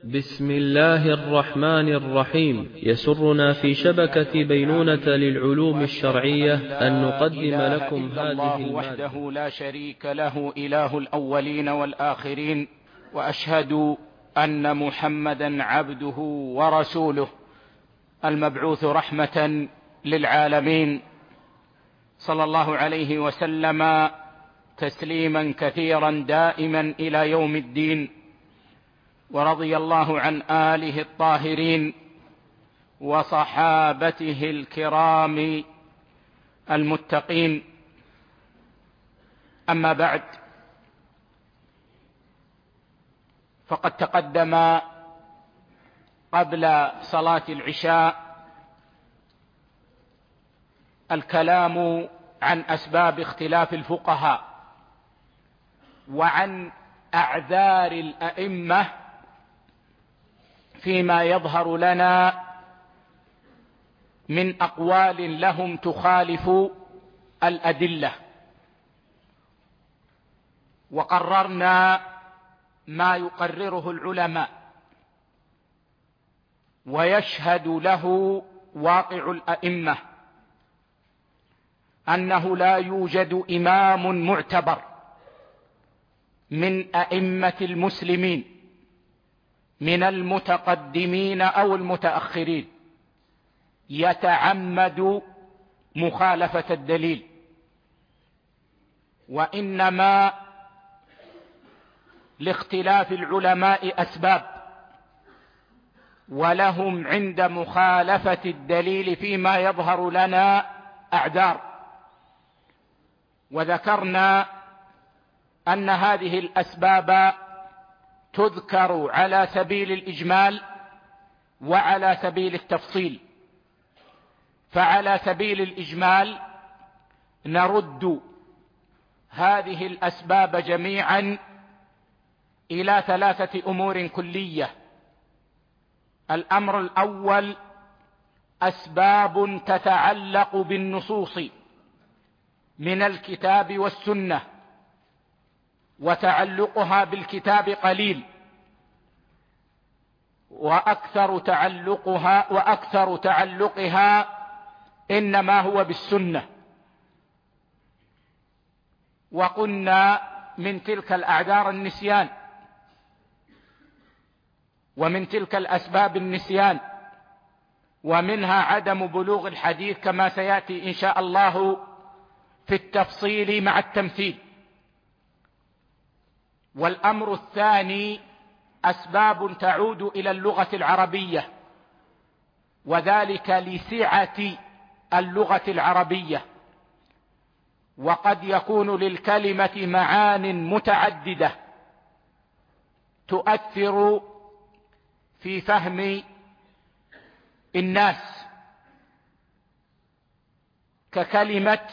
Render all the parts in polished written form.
بسم الله الرحمن الرحيم. يسرنا في شبكة بينونة للعلوم الشرعية أن نقدم لكم هذه المادة. وحده لا شريك له إله الأولين والآخرين، وأشهد أن محمدا عبده ورسوله المبعوث رحمة للعالمين، صلى الله عليه وسلم تسليما كثيرا دائما إلى يوم الدين. ورضي الله عن آله الطاهرين وصحابته الكرام المتقين. أما بعد، فقد تقدم قبل صلاة العشاء الكلام عن أسباب اختلاف الفقهاء وعن أعذار الأئمة فيما يظهر لنا من أقوال لهم تخالف الأدلة، وقررنا ما يقرره العلماء ويشهد له واقع الأئمة، أنه لا يوجد إمام معتبر من أئمة المسلمين من المتقدمين أو المتأخرين يتعمد مخالفة الدليل، وإنما لاختلاف العلماء أسباب، ولهم عند مخالفة الدليل فيما يظهر لنا أعذار. وذكرنا أن هذه الأسباب تذكر على سبيل الإجمال وعلى سبيل التفصيل. فعلى سبيل الإجمال نرد هذه الأسباب جميعا إلى 3 أمور كلية. الأمر الأول أسباب تتعلق بالنصوص من الكتاب والسنة، وتعلقها بالكتاب قليل، وأكثر تعلقها إنما هو بالسنة. وقلنا من تلك الأعذار النسيان، ومن تلك الأسباب النسيان، ومنها عدم بلوغ الحديث كما سيأتي إن شاء الله في التفصيل مع التمثيل. والأمر الثاني أسباب تعود إلى اللغة العربية، وذلك لسعة اللغة العربية، وقد يكون للكلمة معان متعددة تؤثر في فهم الناس، ككلمة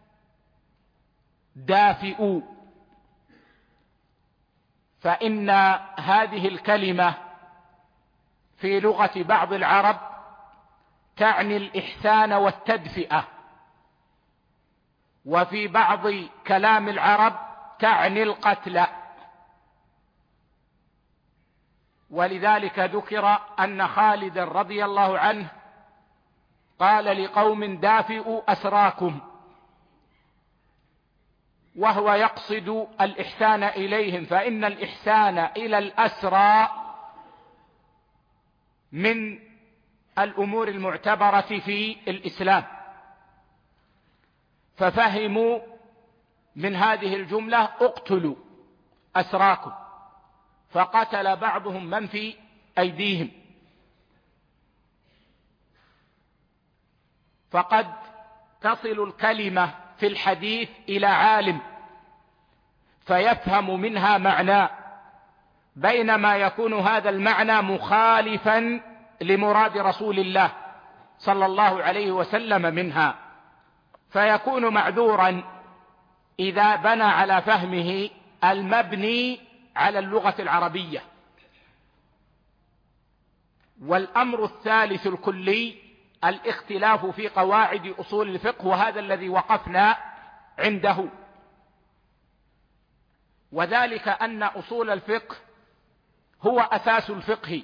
دافئ، فإن هذه الكلمة في لغة بعض العرب تعني الإحسان والتدفئة، وفي بعض كلام العرب تعني القتل. ولذلك ذكر أن خالد رضي الله عنه قال لقوم دافئوا أسراكم، وهو يقصد الإحسان إليهم، فإن الإحسان إلى الأسرى من الأمور المعتبرة في الإسلام. ففهموا من هذه الجملة اقتلوا أسراكم، فقتل بعضهم من في أيديهم. فقد تصل الكلمة في الحديث إلى عالم فيفهم منها معنى، بينما يكون هذا المعنى مخالفا لمراد رسول الله صلى الله عليه وسلم منها، فيكون معذورا إذا بنى على فهمه المبني على اللغة العربية. والأمر الثالث الكلي الاختلاف في قواعد أصول الفقه، وهذا الذي وقفنا عنده. وذلك أن أصول الفقه هو أساس الفقه،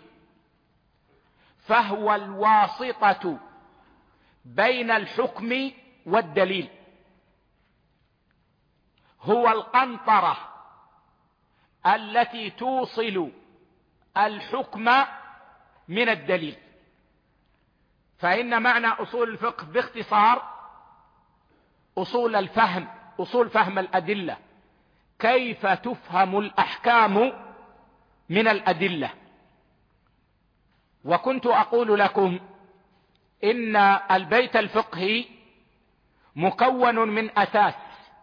فهو الواسطة بين الحكم والدليل، هو القنطرة التي توصل الحكم من الدليل. فإن معنى أصول الفقه باختصار أصول الفهم، أصول فهم الأدلة، كيف تفهم الأحكام من الأدلة. وكنت أقول لكم إن البيت الفقهي مكون من أساس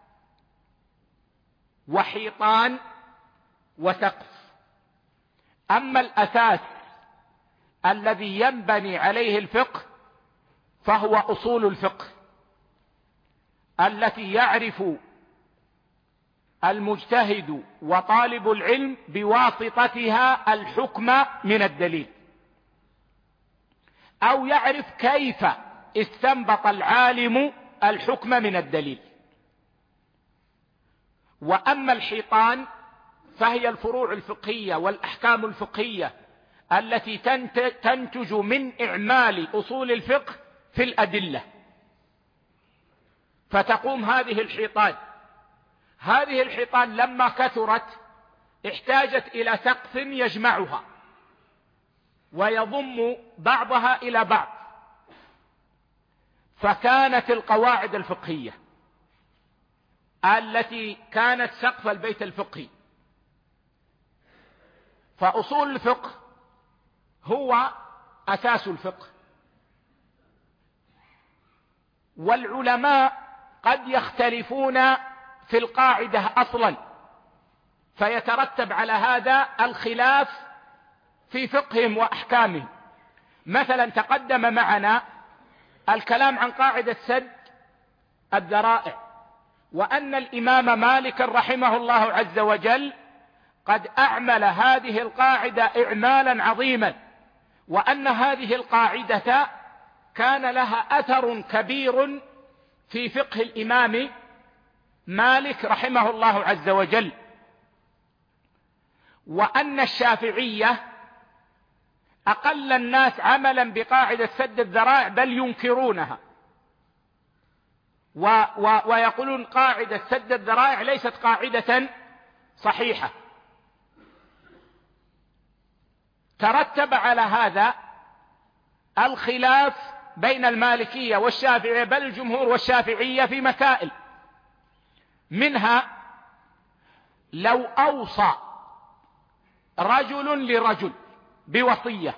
وحيطان وسقف. أما الأساس الذي ينبني عليه الفقه فهو أصول الفقه التي يعرف المجتهد وطالب العلم بواسطتها الحكم من الدليل، أو يعرف كيف استنبط العالم الحكم من الدليل. وأما الحيطان فهي الفروع الفقهية والأحكام الفقهية التي تنتج من إعمال أصول الفقه في الأدلة. فتقوم هذه الحيطان لما كثرت احتاجت إلى سقف يجمعها ويضم بعضها إلى بعض، فكانت القواعد الفقهية التي كانت سقف البيت الفقهي. فأصول الفقه هو أساس الفقه. والعلماء قد يختلفون في القاعدة أصلا، فيترتب على هذا الخلاف في فقههم وأحكامهم. مثلا تقدم معنا الكلام عن قاعدة سد الذرائع، وأن الإمام مالك رحمه الله عز وجل قد أعمل هذه القاعدة إعمالا عظيما، وأن هذه القاعدة كان لها أثر كبير في فقه الإمام مالك رحمه الله عز وجل. وأن الشافعية أقل الناس عملا بقاعدة سد الذرائع، بل ينكرونها ويقولون قاعدة سد الذرائع ليست قاعدة صحيحة. ترتب على هذا الخلاف بين المالكية والشافعية، بل الجمهور والشافعية في مسائل، منها لو أوصى رجل لرجل بوصية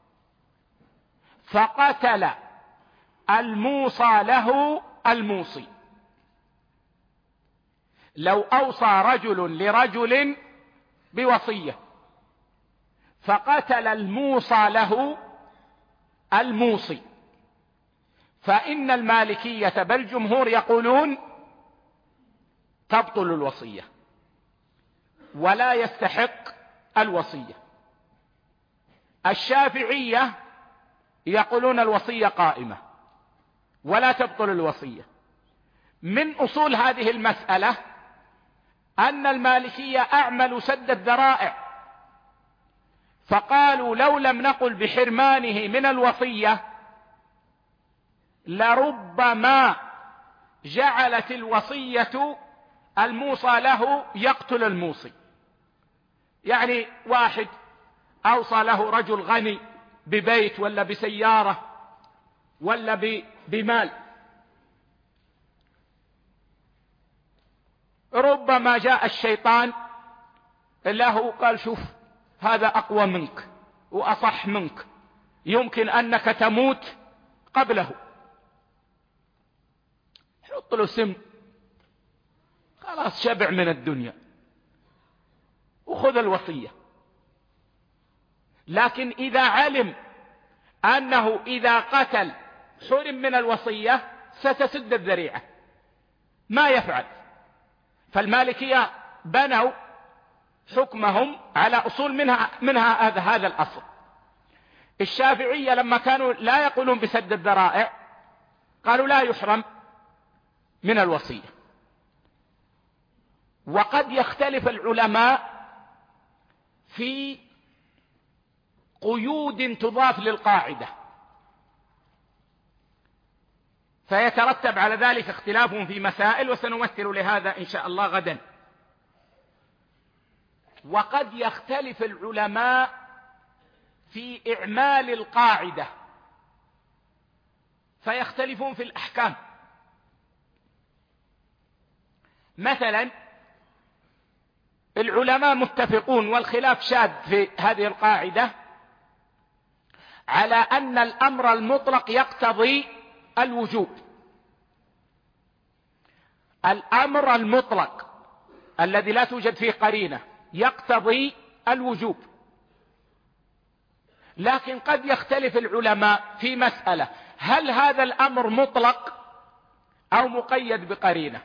فقتل الموصى له الموصي، لو أوصى رجل لرجل بوصية فقتل الموصى له الموصي، فإن المالكية بل الجمهور يقولون تبطل الوصية ولا يستحق الوصية. الشافعية يقولون الوصية قائمة ولا تبطل الوصية. من أصول هذه المسألة أن المالكية أعملوا سد الذرائع، فقالوا لو لم نقل بحرمانه من الوصية لربما جعلت الوصية الموصى له يقتل الموصي. يعني واحد أوصى له رجل غني ببيت ولا بسيارة ولا بمال، ربما جاء الشيطان له قال شوف هذا أقوى منك وأصح منك، يمكن أنك تموت قبله، حط له سم، خلاص شبع من الدنيا وخذ الوصية. لكن إذا علم أنه إذا قتل حرم من الوصية ستسد الذريعة ما يفعل. فالمالكية بنوا حكمهم على أصول منها هذا الأصل. الشافعية لما كانوا لا يقولون بسد الذرائع قالوا لا يحرم من الوصية. وقد يختلف العلماء في قيود تضاف للقاعدة، فيترتب على ذلك اختلاف في مسائل، وسنمثل لهذا إن شاء الله غدا. وقد يختلف العلماء في إعمال القاعدة، فيختلفون في الأحكام. مثلا العلماء متفقون، والخلاف شاذ في هذه القاعدة، على أن الأمر المطلق يقتضي الوجوب. الأمر المطلق الذي لا توجد فيه قرينة يقتضي الوجوب، لكن قد يختلف العلماء في مسألة: هل هذا الأمر مطلق أو مقيد بقرينة؟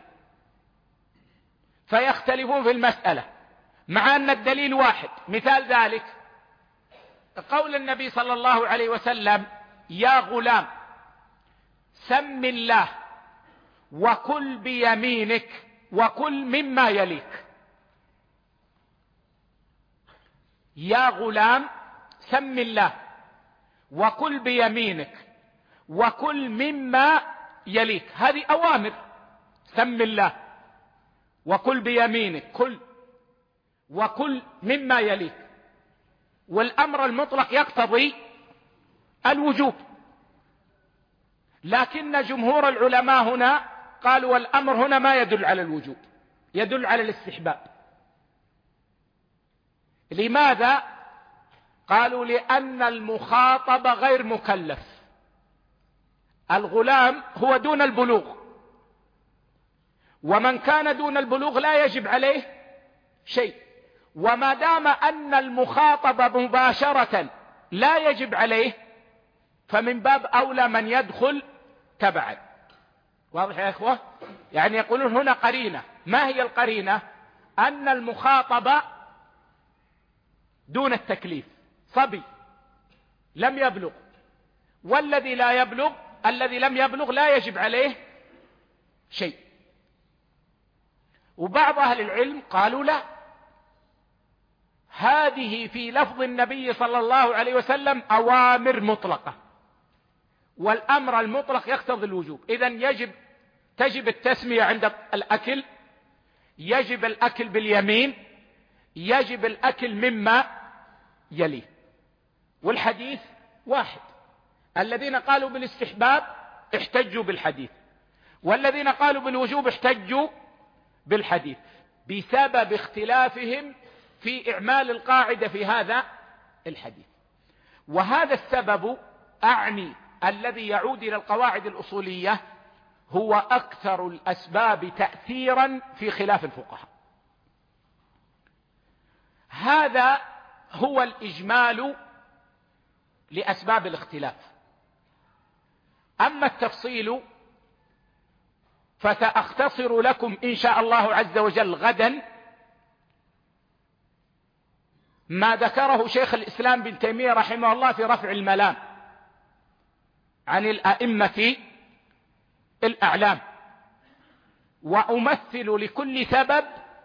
فيختلفون في المسألة مع أن الدليل واحد. مثال ذلك قول النبي صلى الله عليه وسلم: يا غلام سم الله وكل بيمينك وكل مما يليك. يا غلام سم الله وكل بيمينك وكل مما يليك، هذه أوامر: سم الله وكل بيمينك، كل، وكل مما يليك. والأمر المطلق يقتضي الوجوب، لكن جمهور العلماء هنا قالوا والأمر هنا ما يدل على الوجوب، يدل على الاستحباب. لماذا؟ قالوا لأن المخاطب غير مكلف. الغلام هو دون البلوغ، ومن كان دون البلوغ لا يجب عليه شيء، وما دام أن المخاطب مباشرة لا يجب عليه، فمن باب أولى من يدخل تبعا. واضح يا إخوة؟ يعني يقولون هنا قرينة. ما هي القرينة؟ أن المخاطب دون التكليف، صبي لم يبلغ، والذي لا يبلغ، الذي لم يبلغ لا يجب عليه شيء. وبعض أهل العلم قالوا لا، هذه في لفظ النبي صلى الله عليه وسلم أوامر مطلقة، والأمر المطلق يقتضي الوجوب. إذن تجب التسمية عند الأكل، يجب الأكل باليمين، يجب الأكل مما يليه. والحديث واحد. الذين قالوا بالاستحباب احتجوا بالحديث، والذين قالوا بالوجوب احتجوا بالحديث، بسبب اختلافهم في إعمال القاعدة في هذا الحديث. وهذا السبب أعني الذي يعود إلى القواعد الأصولية هو أكثر الأسباب تأثيرا في خلاف الفقهاء. هذا هو الإجمال لأسباب الاختلاف. أما التفصيل فسأختصر لكم إن شاء الله عز وجل غدا ما ذكره شيخ الإسلام بن تيمية رحمه الله في رفع الملام عن الأئمة الأعلام، وأمثل لكل سبب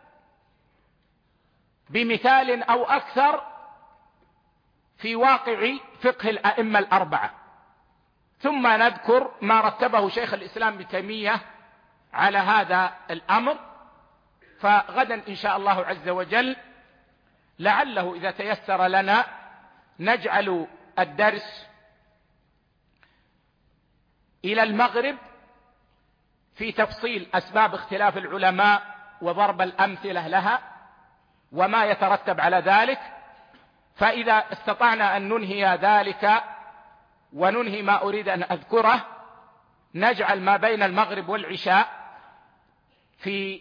بمثال أو أكثر في واقع فقه الأئمة الأربعة، ثم نذكر ما رتبه شيخ الإسلام بن تيمية على هذا الأمر. فغدا إن شاء الله عز وجل لعله إذا تيسر لنا نجعل الدرس إلى المغرب في تفصيل أسباب اختلاف العلماء وضرب الأمثلة لها وما يترتب على ذلك. فإذا استطعنا أن ننهي ذلك وننهي ما أريد أن أذكره، نجعل ما بين المغرب والعشاء في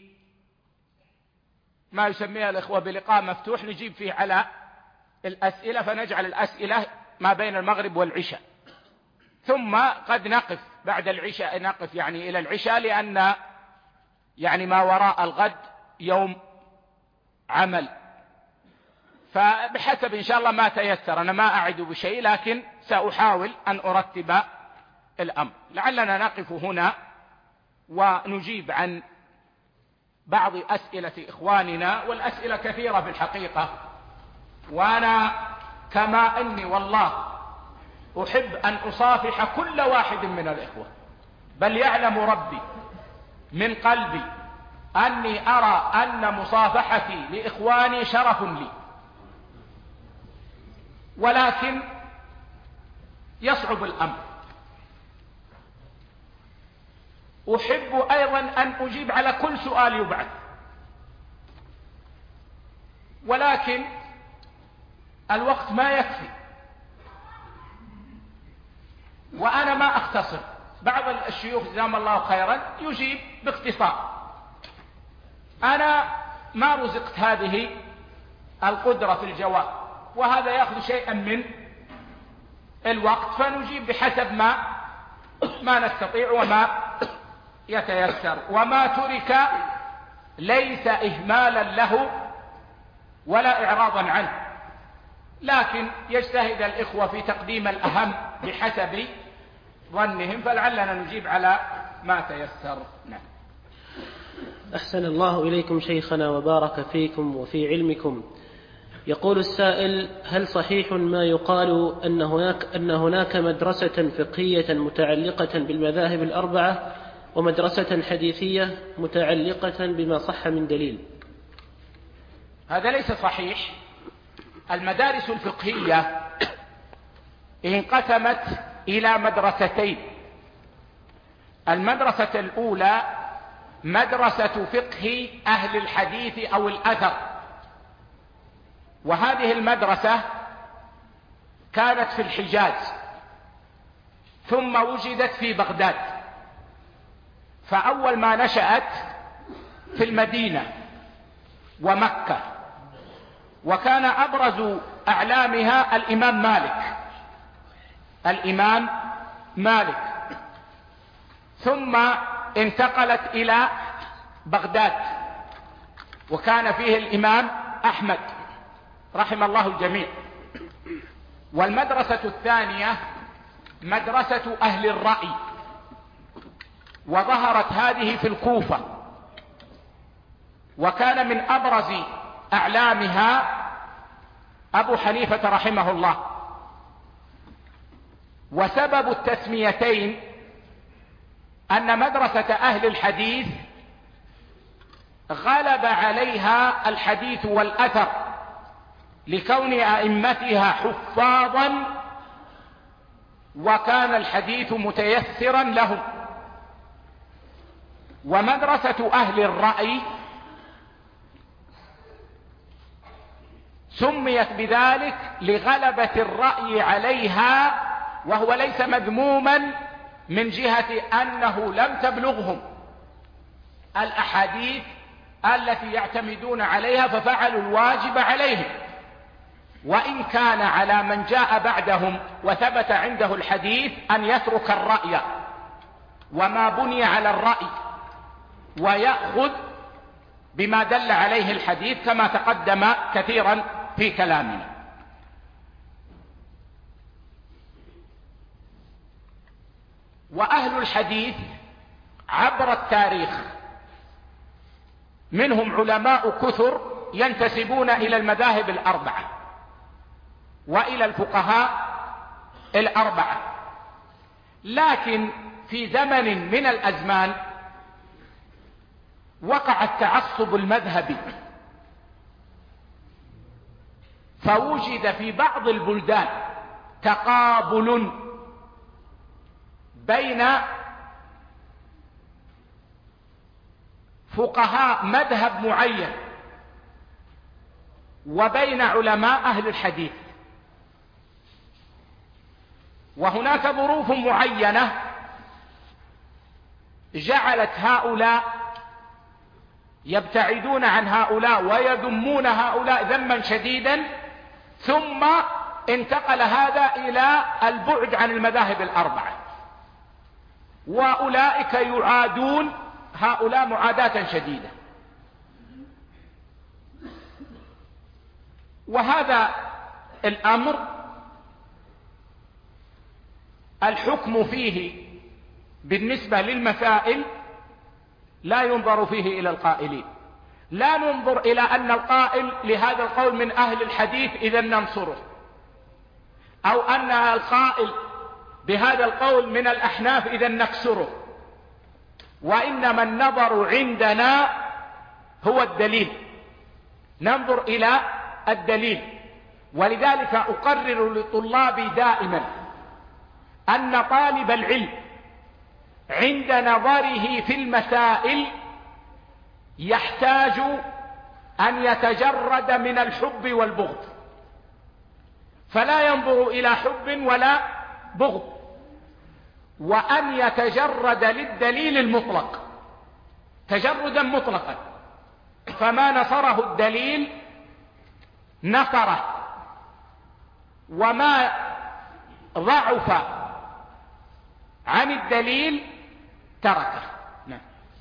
ما يسميها الإخوة بلقاء مفتوح نجيب فيه على الأسئلة، فنجعل الأسئلة ما بين المغرب والعشاء، ثم قد نقف بعد العشاء، نقف يعني إلى العشاء، لأن يعني ما وراء الغد يوم عمل، فبحسب إن شاء الله ما تيسر. أنا ما أعد بشيء، لكن سأحاول أن أرتب الأمر. لعلنا نقف هنا ونجيب عن بعض أسئلة إخواننا، والأسئلة كثيرة في الحقيقة، وأنا كما أني والله أحب أن أصافح كل واحد من الإخوة، بل يعلم ربي من قلبي أني أرى أن مصافحتي لإخواني شرف لي، ولكن يصعب الأمر. أحب أيضا أن أجيب على كل سؤال يبعث، ولكن الوقت ما يكفي، وأنا ما أختصر. بعض الشيوخ جزاهم الله خيرا يجيب باختصار، أنا ما رزقت هذه القدرة في الجواب، وهذا يأخذ شيئا من الوقت، فنجيب بحسب ما نستطيع وما يتيسر. وما ترك ليس إهمالا له ولا إعراضا عنه، لكن يجتهد الإخوة في تقديم الأهم بحسب ظنهم، فلعلنا نجيب على ما تيسر. نعم. أحسن الله إليكم شيخنا وبارك فيكم وفي علمكم. يقول السائل: هل صحيح ما يقال أن هناك مدرسة فقهية متعلقة بالمذاهب الأربعة ومدرسة حديثية متعلقة بما صح من دليل؟ هذا ليس صحيح. المدارس الفقهية انقسمت إلى مدرستين. المدرسة الأولى مدرسة فقه أهل الحديث أو الأثر، وهذه المدرسة كانت في الحجاز ثم وجدت في بغداد، فأول ما نشأت في المدينة ومكة، وكان أبرز أعلامها الإمام مالك، ثم انتقلت إلى بغداد وكان فيه الإمام أحمد رحم الله الجميع. والمدرسة الثانية مدرسة أهل الرأي، وظهرت هذه في الكوفة، وكان من أبرز أعلامها أبو حنيفة رحمه الله. وسبب التسميتين أن مدرسة أهل الحديث غلب عليها الحديث والأثر لكون أئمتها حفاظا، وكان الحديث متيسرا لهم. ومدرسة أهل الرأي سميت بذلك لغلبة الرأي عليها، وهو ليس مذموما من جهة أنه لم تبلغهم الأحاديث التي يعتمدون عليها ففعلوا الواجب عليهم، وإن كان على من جاء بعدهم وثبت عنده الحديث أن يترك الرأي وما بني على الرأي ويأخذ بما دل عليه الحديث، كما تقدم كثيرا في كلامنا. وأهل الحديث عبر التاريخ منهم علماء كثر ينتسبون إلى المذاهب الأربعة وإلى الفقهاء الأربعة، لكن في زمن من الأزمان وقع التعصب المذهبي، فوجد في بعض البلدان تقابل بين فقهاء مذهب معين وبين علماء أهل الحديث، وهناك ظروف معينة جعلت هؤلاء يبتعدون عن هؤلاء ويذمون هؤلاء ذما شديدا، ثم انتقل هذا إلى البعد عن المذاهب الأربعة، وأولئك يعادون هؤلاء معاداة شديدة. وهذا الأمر الحكم فيه بالنسبة للمسائل لا ينظر فيه إلى القائلين، لا ننظر إلى أن القائل لهذا القول من أهل الحديث إذا ننصره، أو أن القائل بهذا القول من الأحناف إذا نكسره، وإنما النظر عندنا هو الدليل، ننظر إلى الدليل. ولذلك أقرر لطلابي دائما أن طالب العلم عند نظره في المسائل يحتاج أن يتجرد من الحب والبغض، فلا ينظر إلى حب ولا بغض، وأن يتجرد للدليل المطلق تجردا مطلقا، فما نصره الدليل نصره، وما ضعف عن الدليل تركه. نعم.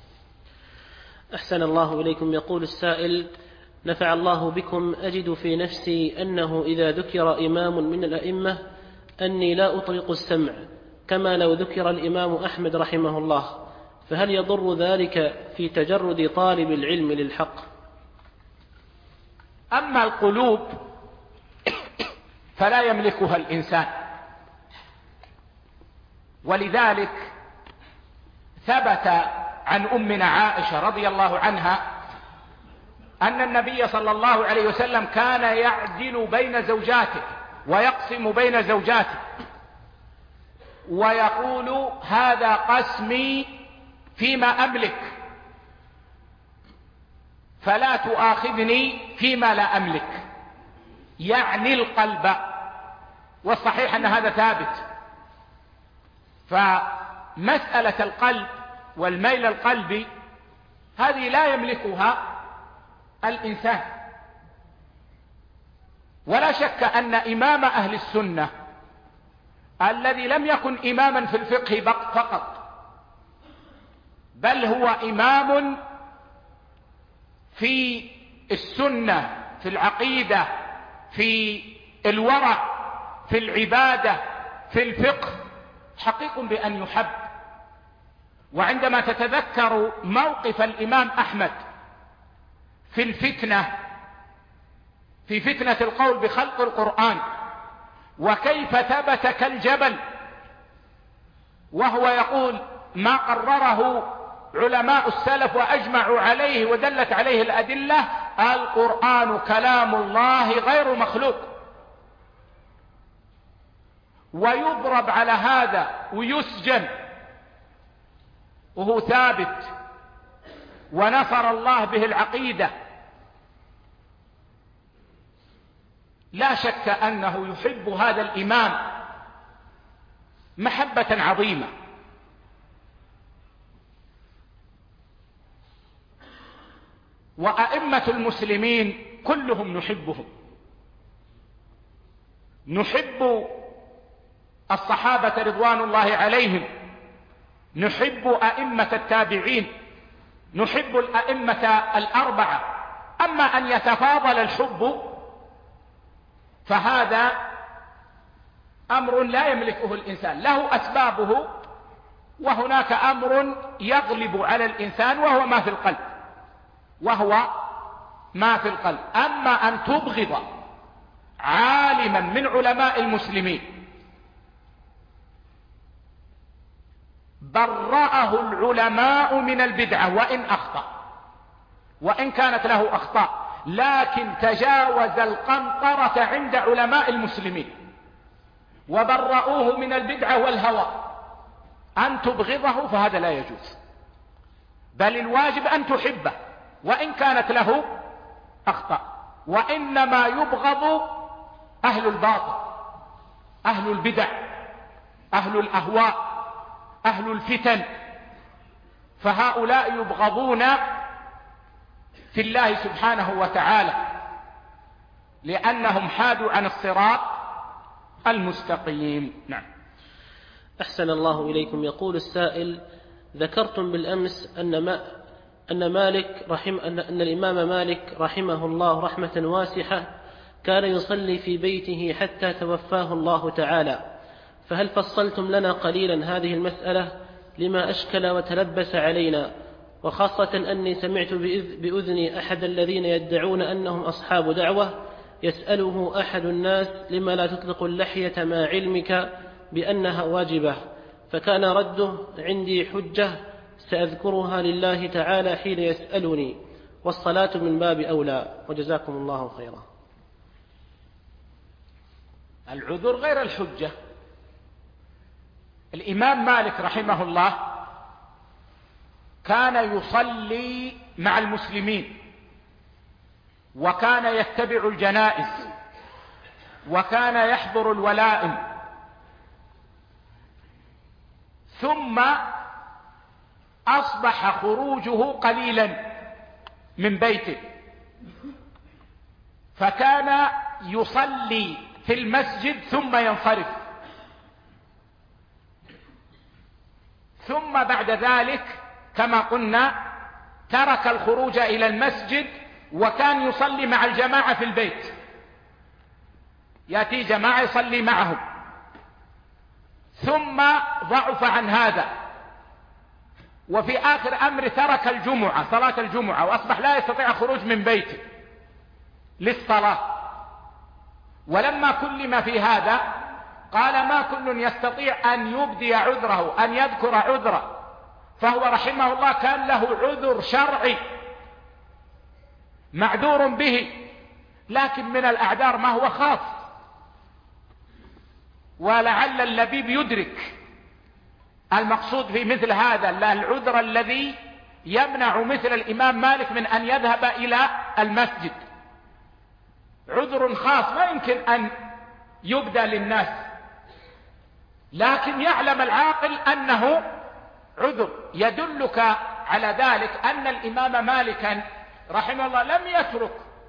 أحسن الله إليكم. يقول السائل: نفع الله بكم، أجد في نفسي أنه إذا ذكر إمام من الأئمة أني لا أطلق السمع، كما لو ذكر الإمام أحمد رحمه الله، فهل يضر ذلك في تجرد طالب العلم للحق؟ أما القلوب فلا يملكها الإنسان، ولذلك ثبت عن أمنا عائشة رضي الله عنها أن النبي صلى الله عليه وسلم كان يعدل بين زوجاته ويقسم بين زوجاته ويقول: هذا قسمي فيما أملك، فلا تؤاخذني فيما لا أملك، يعني القلب. والصحيح أن هذا ثابت. فمسألة القلب والميل القلبي هذه لا يملكها الإنسان. ولا شك أن إمام أهل السنة الذي لم يكن إماما في الفقه فقط، بل هو إمام في السنة، في العقيدة، في الورع، في العبادة، في الفقه، حقيق بأن يحب. وعندما تتذكر موقف الإمام أحمد في الفتنة، في فتنة القول بخلق القرآن، وكيف ثبت كالجبل وهو يقول ما قرره علماء السلف وأجمعوا عليه ودلت عليه الأدلة: القرآن كلام الله غير مخلوق. ويضرب على هذا ويسجن وهو ثابت، ونصر الله به العقيدة. لا شك أنه يحب هذا الإمام محبة عظيمة. وأئمة المسلمين كلهم نحبهم، نحب الصحابة رضوان الله عليهم، نحب أئمة التابعين، نحب الأئمة الأربعة. أما أن يتفاضل الحب فهذا أمر لا يملكه الإنسان، له أسبابه، وهناك أمر يغلب على الإنسان وهو ما في القلب، أما أن تبغض عالما من علماء المسلمين برأه العلماء من البدعة وإن أخطأ، وإن كانت له أخطاء، لكن تجاوز القنطرة عند علماء المسلمين وبرؤوه من البدعة والهوى، أن تبغضه فهذا لا يجوز، بل الواجب أن تحبه وإن كانت له أخطاء. وإنما يبغض أهل الباطل، أهل البدع، أهل الأهواء، أهل الفتن، فهؤلاء يبغضون في الله سبحانه وتعالى لأنهم حادوا عن الصراط المستقيم. نعم. أحسن الله إليكم. يقول السائل: ذكرتم بالأمس أن الإمام مالك رحمه الله رحمة واسعة كان يصلي في بيته حتى توفاه الله تعالى، فهل فصلتم لنا قليلا هذه المسألة لما أشكل وتلبس علينا، وخاصة أني سمعت بأذني أحد الذين يدعون أنهم أصحاب دعوة يسأله أحد الناس: لما لا تطلق اللحية مع علمك بأنها واجبة؟ فكان رده: عندي حجة سأذكرها لله تعالى حين يسألني، والصلاة من باب أولى. وجزاكم الله خيرا. العذر غير الحجة. الإمام مالك رحمه الله كان يصلي مع المسلمين، وكان يتبع الجنائز، وكان يحضر الولائم، ثم أصبح خروجه قليلا من بيته، فكان يصلي في المسجد ثم ينصرف، ثم بعد ذلك كما قلنا ترك الخروج إلى المسجد، وكان يصلي مع الجماعة في البيت، يأتي جماعة يصلي معهم، ثم ضعف عن هذا، وفي آخر أمر ترك الجمعة، صلاة الجمعة، وأصبح لا يستطيع الخروج من بيته للصلاة. ولما كلم في هذا قال: ما كل يستطيع أن يبدي عذره، أن يذكر عذره، فهو رحمه الله كان له عذر شرعي معذور به، لكن من الأعذار ما هو خاص، ولعل اللبيب يدرك المقصود في مثل هذا، العذر الذي يمنع مثل الإمام مالك من أن يذهب إلى المسجد، عذر خاص لا يمكن أن يبدى للناس، لكن يعلم العاقل أنه عذر. يدلك على ذلك أن الإمام مالكا رحمه الله لم يترك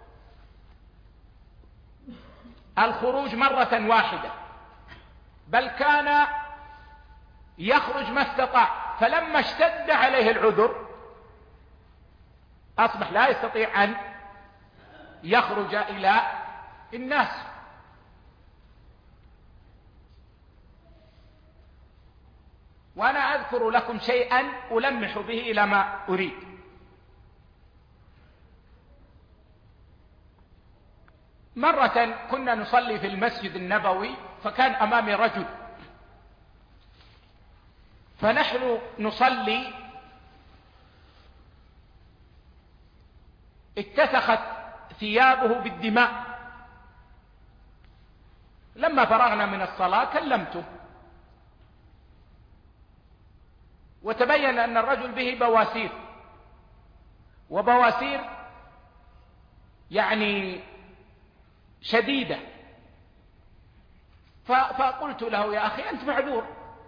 الخروج مرة واحدة، بل كان يخرج ما استطاع، فلما اشتد عليه العذر أصبح لا يستطيع أن يخرج إلى الناس. وأنا أذكر لكم شيئا ألمح به إلى ما أريد. مرة كنا نصلي في المسجد النبوي، فكان أمامي رجل، فنحن نصلي اتسخت ثيابه بالدماء. لما فرغنا من الصلاة كلمته، وتبين أن الرجل به بواسير، وبواسير يعني شديدة. فقلت له: يا أخي أنت معذور،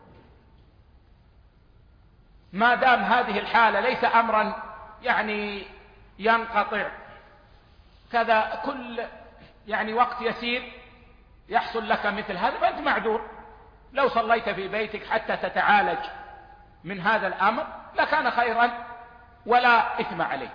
ما دام هذه الحالة ليس أمرا يعني ينقطع كذا، كل يعني وقت يسير يحصل لك مثل هذا، فأنت معذور. لو صليت في بيتك حتى تتعالج من هذا الأمر لكان خيرا ولا إثم عليك.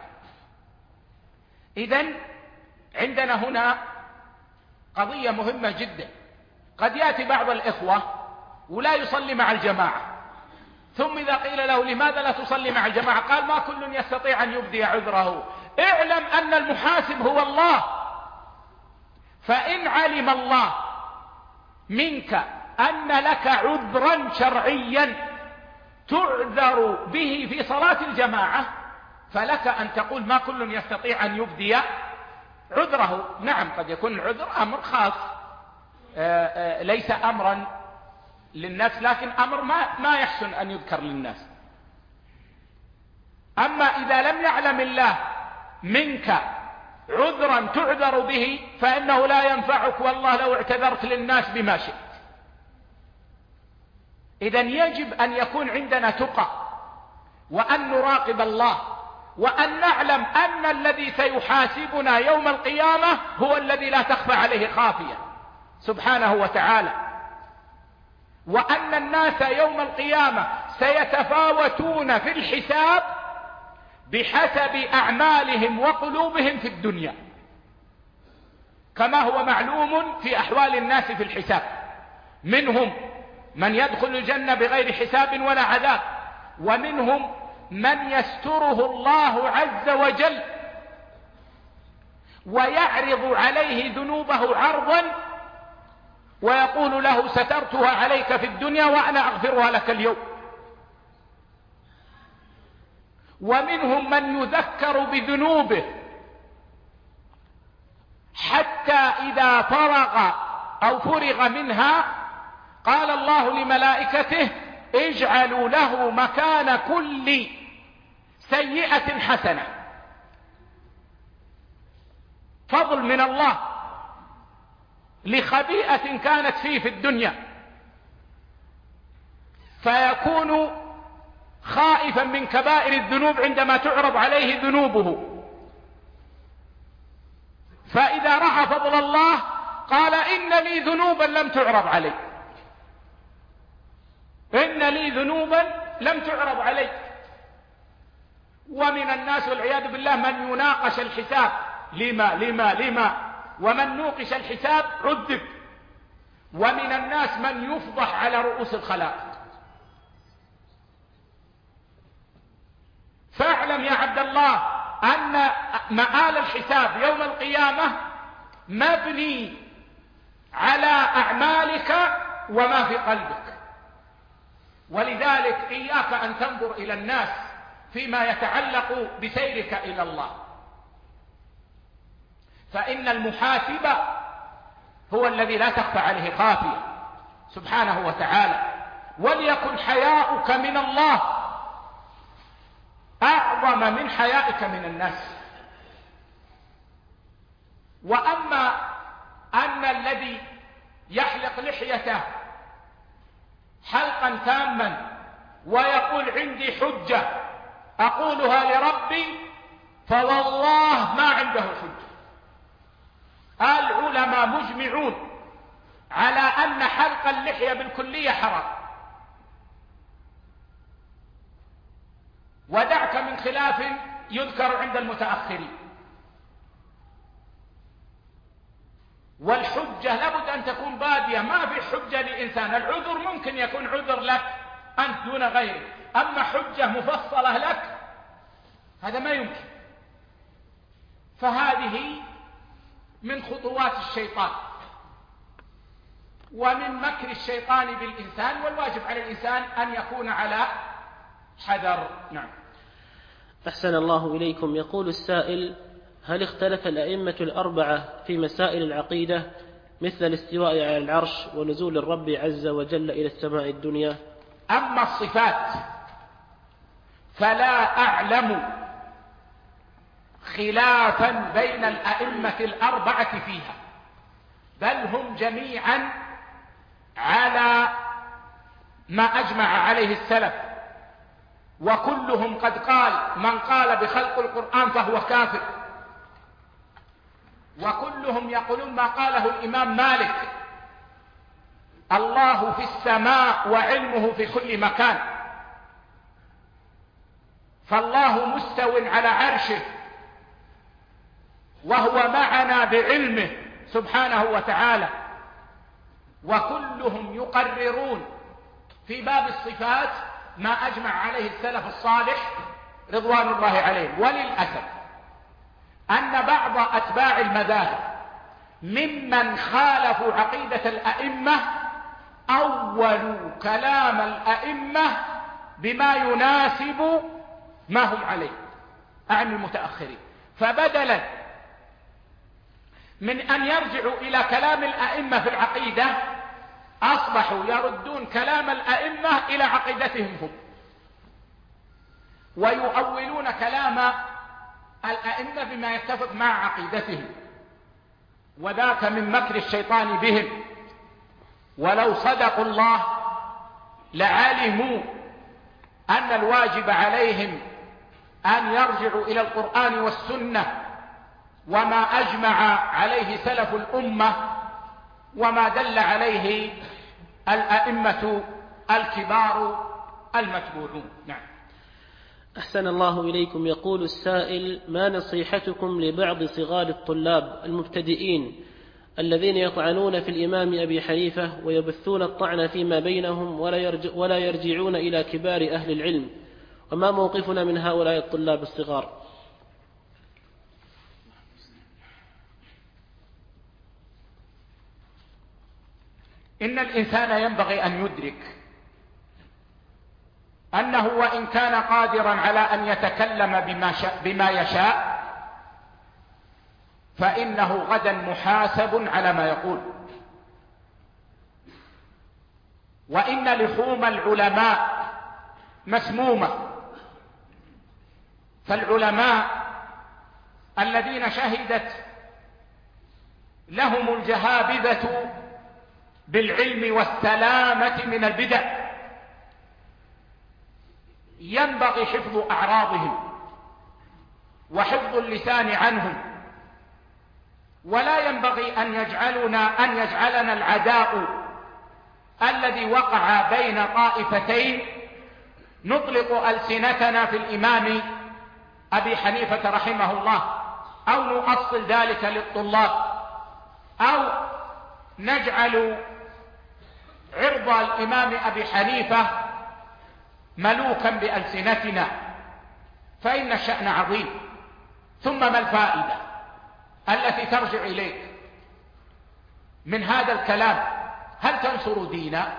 إذن عندنا هنا قضية مهمة جدا. قد يأتي بعض الإخوة ولا يصلي مع الجماعة، ثم إذا قيل له: لماذا لا تصلي مع الجماعة؟ قال: ما كل يستطيع أن يبدي عذره. اعلم أن المحاسب هو الله، فإن علم الله منك أن لك عذرا شرعيا تعذر به في صلاة الجماعة، فلك أن تقول: ما كل يستطيع أن يبدي عذره. نعم، قد يكون العذر أمر خاص ليس أمرا للناس، لكن أمر ما يحسن أن يذكر للناس. أما إذا لم يعلم الله منك عذرا تعذر به فإنه لا ينفعك، والله لو اعتذرت للناس بما شئت. إذن يجب أن يكون عندنا تقى، وأن نراقب الله، وأن نعلم أن الذي سيحاسبنا يوم القيامة هو الذي لا تخفى عليه خافية سبحانه وتعالى، وأن الناس يوم القيامة سيتفاوتون في الحساب بحسب أعمالهم وقلوبهم في الدنيا، كما هو معلوم في أحوال الناس في الحساب. منهم من يدخل الجنة بغير حساب ولا عذاب، ومنهم من يستره الله عز وجل، ويعرض عليه ذنوبه عرضا ويقول له سترتها عليك في الدنيا وأنا أغفرها لك اليوم. ومنهم من يذكر بذنوبه حتى إذا فرغ منها قال الله لملائكته اجعلوا له مكان كل سيئة حسنة. فضل من الله لخبيئة كانت فيه في الدنيا، فيكون خائفا من كبائر الذنوب عندما تعرض عليه ذنوبه، فإذا رأى فضل الله قال إن لي ذنوبا لم تعرض علي، إن لي ذنوبا لم تعرض علي. ومن الناس والعياذ بالله من يناقش الحساب لما ومن نوقش الحساب عذب. ومن الناس من يفضح على رؤوس الخلائق. فاعلم يا عبد الله أن مآل الحساب يوم القيامة مبني على أعمالك وما في قلبك. ولذلك إياك أن تنظر إلى الناس فيما يتعلق بسيرك إلى الله، فإن المحاسب هو الذي لا تخفى عليه خافية سبحانه وتعالى. وليكن حياؤك من الله أعظم من حيائك من الناس. وأما أن الذي يحلق لحيته حلقا تاما ويقول عندي حجة أقولها لربي، فوالله ما عنده حجة. العلماء مجمعون على أن حلق اللحية بالكلية حرام، ودعك من خلاف يذكر عند المتأخرين. والحجة لابد أن تكون بادية، ما في حجة لإنسان. العذر ممكن يكون عذر لك أنت دون غيرك، أما حجة مفصلة لك هذا ما يمكن. فهذه من خطوات الشيطان ومن مكر الشيطان بالإنسان، والواجب على الإنسان أن يكون على حذر. نعم. أحسن الله إليكم. يقول السائل: هل اختلف الأئمة الأربعة في مسائل العقيدة مثل الاستواء على العرش ونزول الرب عز وجل إلى السماء الدنيا؟ أما الصفات فلا أعلم خلافا بين الأئمة الأربعة فيها، بل هم جميعا على ما أجمع عليه السلف، وكلهم قد قال من قال بخلق القرآن فهو كافر، وكلهم يقولون ما قاله الإمام مالك: الله في السماء وعلمه في كل مكان، فالله مستو على عرشه وهو معنا بعلمه سبحانه وتعالى. وكلهم يقررون في باب الصفات ما أجمع عليه السلف الصالح رضوان الله عليهم. وللأسف أن بعض أتباع المذاهب ممن خالفوا عقيدة الأئمة أولوا كلام الأئمة بما يناسب ما هم عليه، أعني المتأخرين. فبدلا من أن يرجعوا إلى كلام الأئمة في العقيدة أصبحوا يردون كلام الأئمة إلى عقيدتهم هم، ويؤولون كلام الأئمة بما يتفق مع عقيدتهم، وذاك من مكر الشيطان بهم. ولو صدقوا الله لعلموا أن الواجب عليهم أن يرجعوا إلى القرآن والسنة وما أجمع عليه سلف الأمة وما دل عليه الأئمة الكبار المتبوعون. نعم. أحسن الله إليكم. يقول السائل: ما نصيحتكم لبعض صغار الطلاب المبتدئين الذين يطعنون في الإمام أبي حنيفة ويبثون الطعن فيما بينهم ولا يرجعون إلى كبار أهل العلم، وما موقفنا من هؤلاء الطلاب الصغار؟ إن الإنسان ينبغي أن يدرك أنه وإن كان قادرا على أن يتكلم بما يشاء، فإنه غدا محاسب على ما يقول. وإن لحوم العلماء مسمومة، فالعلماء الذين شهدت لهم الجهابذة بالعلم والسلامة من البدع ينبغي حفظ أعراضهم وحفظ اللسان عنهم، ولا ينبغي أن يجعلنا العداء الذي وقع بين طائفتين نطلق ألسنتنا في الإمام أبي حنيفة رحمه الله، أو نؤصل ذلك للطلاب، أو نجعل عرض الإمام أبي حنيفة ملوكا بألسنتنا، فإن الشأن عظيم. ثم ما الفائدة التي ترجع إليك من هذا الكلام؟ هل تنصر دينا؟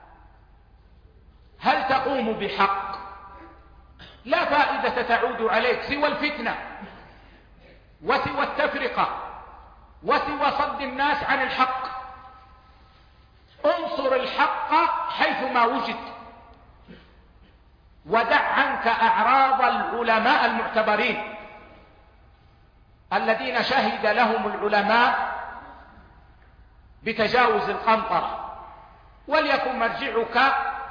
هل تقوم بحق؟ لا فائدة تعود عليك سوى الفتنة وسوى التفرقة وسوى صد الناس عن الحق. انصر الحق حيثما وجد، ودع عنك أعراض العلماء المعتبرين الذين شهد لهم العلماء بتجاوز القنطرة، وليكن مرجعك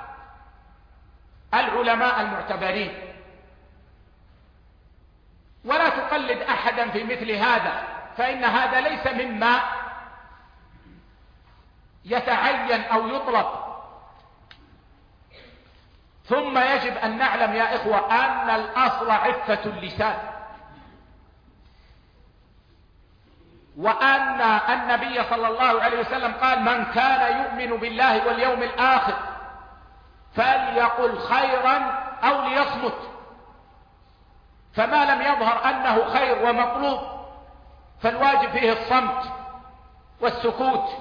العلماء المعتبرين، ولا تقلد أحدا في مثل هذا، فإن هذا ليس مما يتعين أو يطلب. ثم يجب أن نعلم يا إخوة أن الأصل عفة اللسان، وأن النبي صلى الله عليه وسلم قال: من كان يؤمن بالله واليوم الآخر فليقل خيرا أو ليصمت. فما لم يظهر أنه خير ومطلوب فالواجب فيه الصمت والسكوت.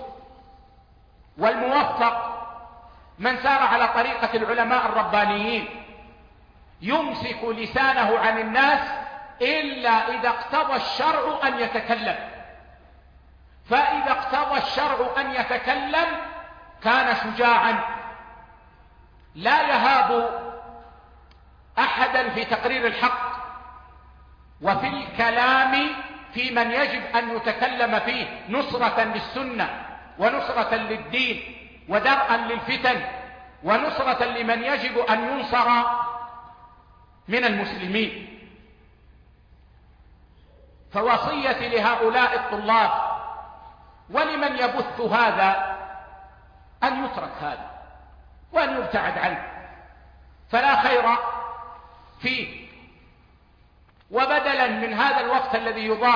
والموفق من سار على طريقة العلماء الربانيين يمسك لسانه عن الناس إلا إذا اقتضى الشرع أن يتكلم، فإذا اقتضى الشرع أن يتكلم كان شجاعا لا يهاب أحدا في تقرير الحق وفي الكلام في من يجب أن يتكلم فيه، نصرة للسنة ونصرة للدين ودرءا للفتن ونصرة لمن يجب أن ينصر من المسلمين. فوصيتي لهؤلاء الطلاب ولمن يبث هذا أن يترك هذا وأن يبتعد عنه، فلا خير فيه. وبدلا من هذا الوقت الذي يضاع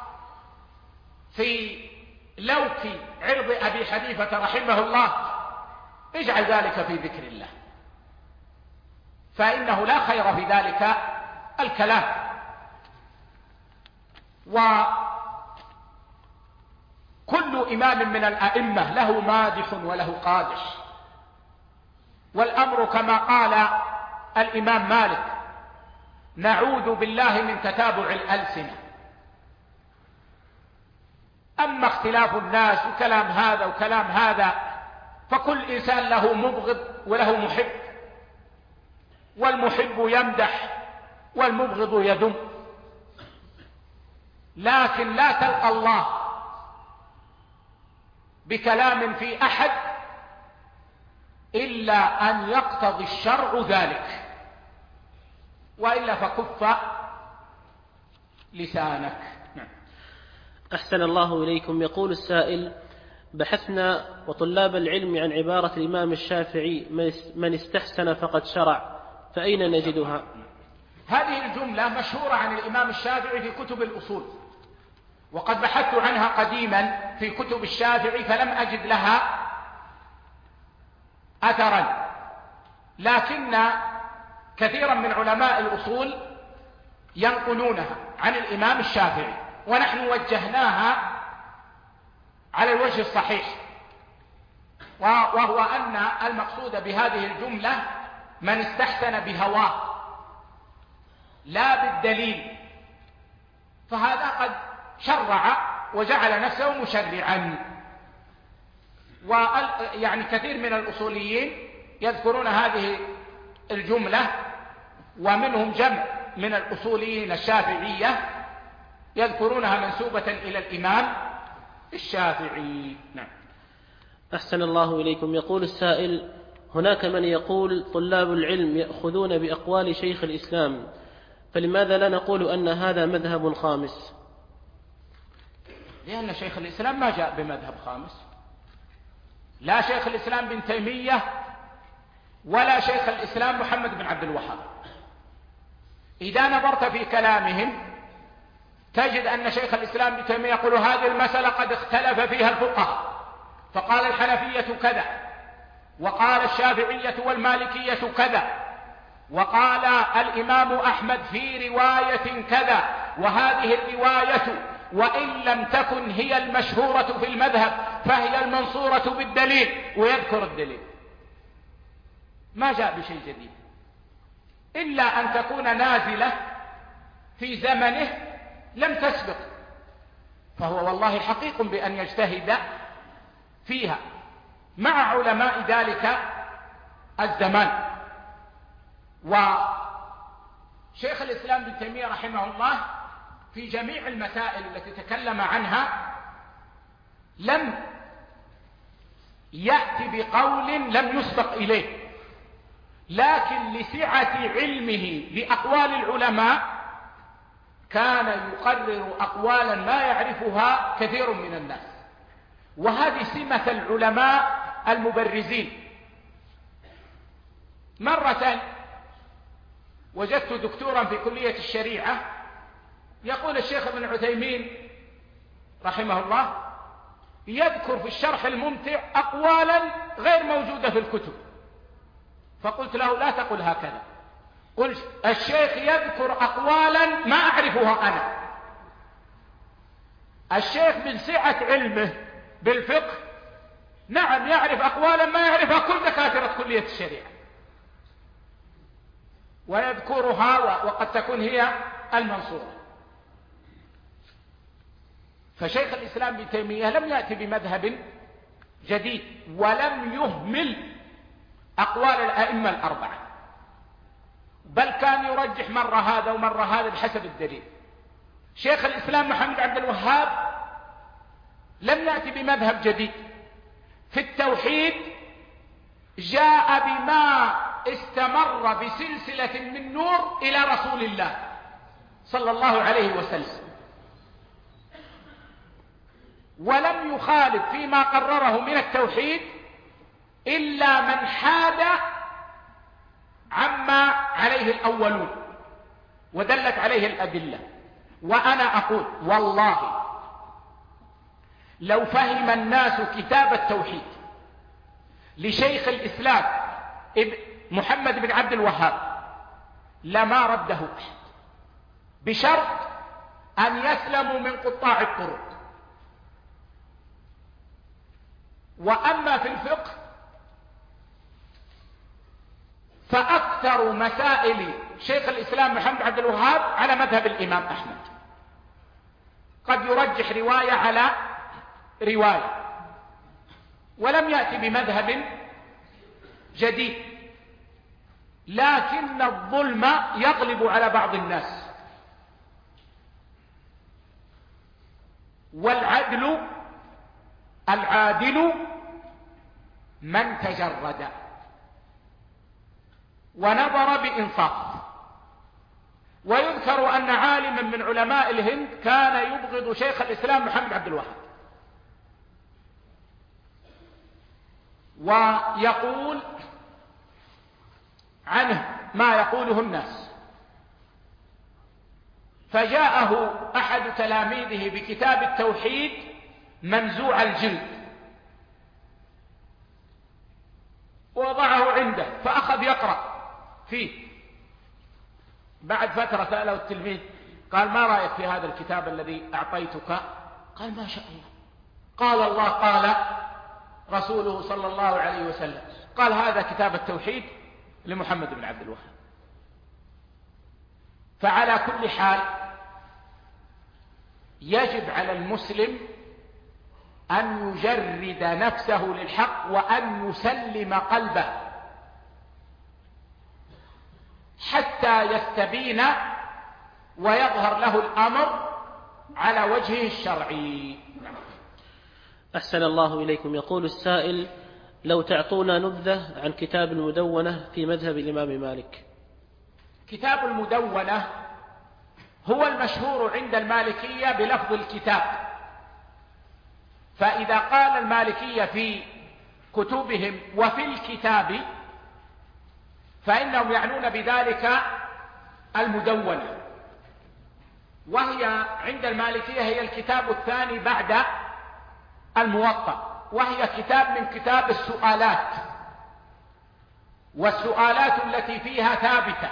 في لوك عرض أبي حنيفة رحمه الله، اجعل ذلك في ذكر الله، فإنه لا خير في ذلك الكلام. وكل إمام من الأئمة له مادح وله قادح، والأمر كما قال الإمام مالك: نعوذ بالله من تتابع الألسنة. أما اختلاف الناس وكلام هذا وكلام هذا فكل إنسان له مبغض وله محب، والمحب يمدح والمبغض يذم، لكن لا تلقى الله بكلام في أحد إلا أن يقتضي الشرع ذلك، وإلا فكف لسانك. أحسن الله إليكم. يقول السائل: بحثنا وطلاب العلم عن عبارة الإمام الشافعي: من استحسن فقد شرع، فأين نجدها؟ هذه الجملة مشهورة عن الإمام الشافعي في كتب الأصول، وقد بحثت عنها قديما في كتب الشافعي فلم أجد لها أثرا، لكن كثيرا من علماء الأصول ينقلونها عن الإمام الشافعي، ونحن وجهناها على الوجه الصحيح. وهو أن المقصود بهذه الجملة من استحسن بهواه لا بالدليل، فهذا قد شرع وجعل نفسه مشرعا. يعني كثير من الأصوليين يذكرون هذه الجملة، ومنهم جمع من الأصوليين الشافعية يذكرونها منسوبة إلى الإمام الشافعي. نعم. أحسن الله إليكم. يقول السائل: هناك من يقول طلاب العلم يأخذون بأقوال شيخ الإسلام، فلماذا لا نقول أن هذا مذهب خامس؟ لأن شيخ الإسلام ما جاء بمذهب خامس، لا شيخ الإسلام بن تيمية ولا شيخ الإسلام محمد بن عبد الوهاب. إذا نظرت في كلامهم تجد أن شيخ الإسلام بن تيمية يقول هذه المسألة قد اختلف فيها الفقهاء، فقال الحنفية كذا، وقال الشافعية والمالكية كذا، وقال الإمام أحمد في رواية كذا، وهذه الرواية وإن لم تكن هي المشهورة في المذهب فهي المنصورة بالدليل، ويذكر الدليل. ما جاء بشيء جديد إلا أن تكون نازلة في زمنه لم تسبق، فهو والله حقيق بأن يجتهد فيها مع علماء ذلك الزمان. وشيخ الإسلام بن تيمية رحمه الله في جميع المسائل التي تكلم عنها لم يأتي بقول لم يسبق إليه، لكن لسعة علمه بأقوال العلماء كان يقرر أقوالا ما يعرفها كثير من الناس، وهذه سمة العلماء المبرزين. مرة وجدت دكتورا في كلية الشريعة يقول الشيخ ابن عثيمين رحمه الله يذكر في الشرح الممتع أقوالا غير موجودة في الكتب، فقلت له لا تقل هكذا، قلت الشيخ يذكر أقوالا ما أعرفها أنا. الشيخ من سعة علمه بالفقه نعم يعرف أقوالا ما يعرفها كل دكاترة كلية الشريعة، ويذكرها وقد تكون هي المنصورة. فشيخ الإسلام ابن تيمية لم يأتي بمذهب جديد، ولم يهمل أقوال الأئمة الأربعة، بل كان يرجح مرة هذا ومرة هذا بحسب الدليل. شيخ الإسلام محمد عبد الوهاب لم يأتي بمذهب جديد في التوحيد، جاء بما استمر بسلسلة من نور إلى رسول الله صلى الله عليه وسلم، ولم يخالف فيما قرره من التوحيد إلا من حاد عما عليه الأولون ودلت عليه الأدلة. وأنا أقول والله لو فهم الناس كتاب التوحيد لشيخ الإسلام محمد بن عبد الوهاب لما رده أحد، بشرط أن يسلموا من قطاع الطرق. وأما في الفقه فأكثر مسائل شيخ الإسلام محمد عبد الوهاب على مذهب الإمام أحمد، قد يرجح رواية على رواية، ولم يأتي بمذهب جديد، لكن الظلم يغلب على بعض الناس، والعدل العادل من تجرد ونظر بإنصاف. ويذكر أن عالما من علماء الهند كان يبغض شيخ الإسلام محمد عبد الوهاب، ويقول عنه ما يقوله الناس. فجاءه أحد تلاميذه بكتاب التوحيد منزوع الجلد ووضعه عنده، فأخذ يقرأ فيه. بعد فترة سأله التلميذ قال ما رأيك في هذا الكتاب الذي أعطيتك؟ قال ما شاء الله، قال الله قال رسوله صلى الله عليه وسلم. قال هذا كتاب التوحيد لمحمد بن عبد الوهاب. فعلى كل حال يجب على المسلم أن يجرد نفسه للحق وأن يسلم قلبه حتى يستبين ويظهر له الأمر على وجهه الشرعي. أحسن الله إليكم. يقول السائل: لو تعطونا نبذة عن كتاب المدونة في مذهب الإمام مالك. كتاب المدونة هو المشهور عند المالكية بلفظ الكتاب، فإذا قال المالكية في كتبهم وفي الكتاب فإنهم يعنون بذلك المدونة، وهي عند المالكية هي الكتاب الثاني بعد الموطأ، وهي كتاب من كتاب السؤالات، والسؤالات التي فيها ثابتة.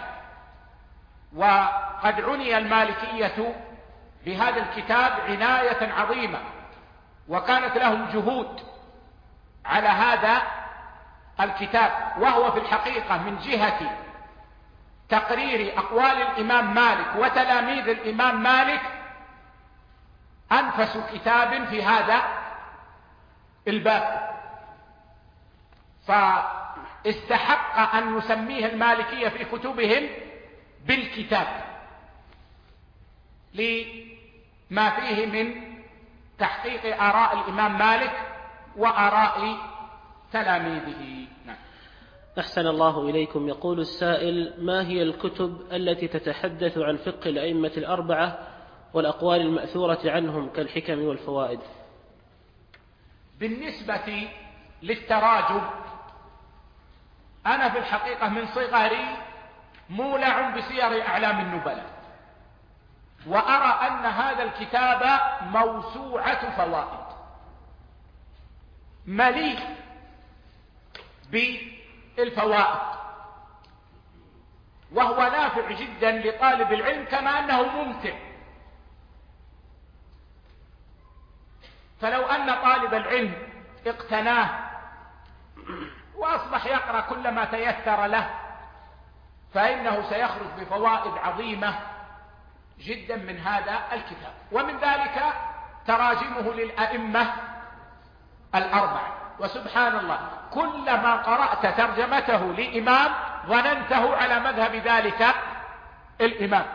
وقد عني المالكية بهذا الكتاب عناية عظيمة، وكانت لهم جهود على هذا الكتاب، وهو في الحقيقة من جهة تقرير أقوال الإمام مالك وتلاميذ الإمام مالك أنفس كتاب في هذا الباب، فاستحق أن نسميه المالكية في كتبهم بالكتاب لما فيه من تحقيق آراء الإمام مالك وآراء تلاميذه. أحسن الله إليكم. يقول السائل: ما هي الكتب التي تتحدث عن فقه الأئمة الأربعة والأقوال المأثورة عنهم كالحكم والفوائد؟ بالنسبة للتراجم، أنا في الحقيقة من صغري مولع بسير أعلام النبلاء، وأرى أن هذا الكتاب موسوعة فوائد مليء بالفوائد، وهو نافع جدا لطالب العلم كما أنه ممتع. فلو أن طالب العلم اقتناه وأصبح يقرأ كل ما تيسر له فإنه سيخرج بفوائد عظيمة جدا من هذا الكتاب. ومن ذلك تراجمه للأئمة الأربعة، وسبحان الله كلما قرأت ترجمته لإمام ظننته على مذهب ذلك الإمام،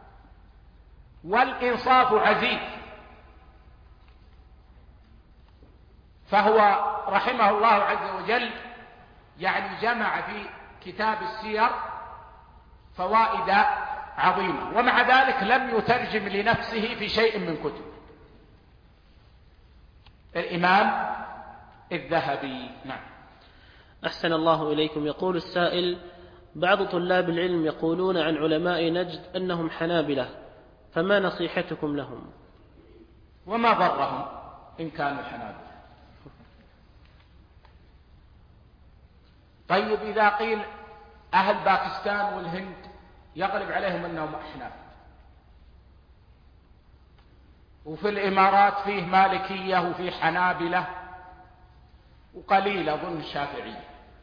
والإنصاف عزيز. فهو رحمه الله عز وجل يعني جمع في كتاب السير فوائد عظيمة، ومع ذلك لم يترجم لنفسه في شيء من كتب الإمام الذهبي. نعم. أحسن الله إليكم. يقول السائل: بعض طلاب العلم يقولون عن علماء نجد أنهم حنابلة، فما نصيحتكم لهم؟ وما ضرهم إن كانوا حنابلة. طيب إذا قيل أهل باكستان والهند يغلب عليهم أنهم أحناف، وفي الإمارات فيه مالكية وفيه حنابلة وقليل أظن الشافعية،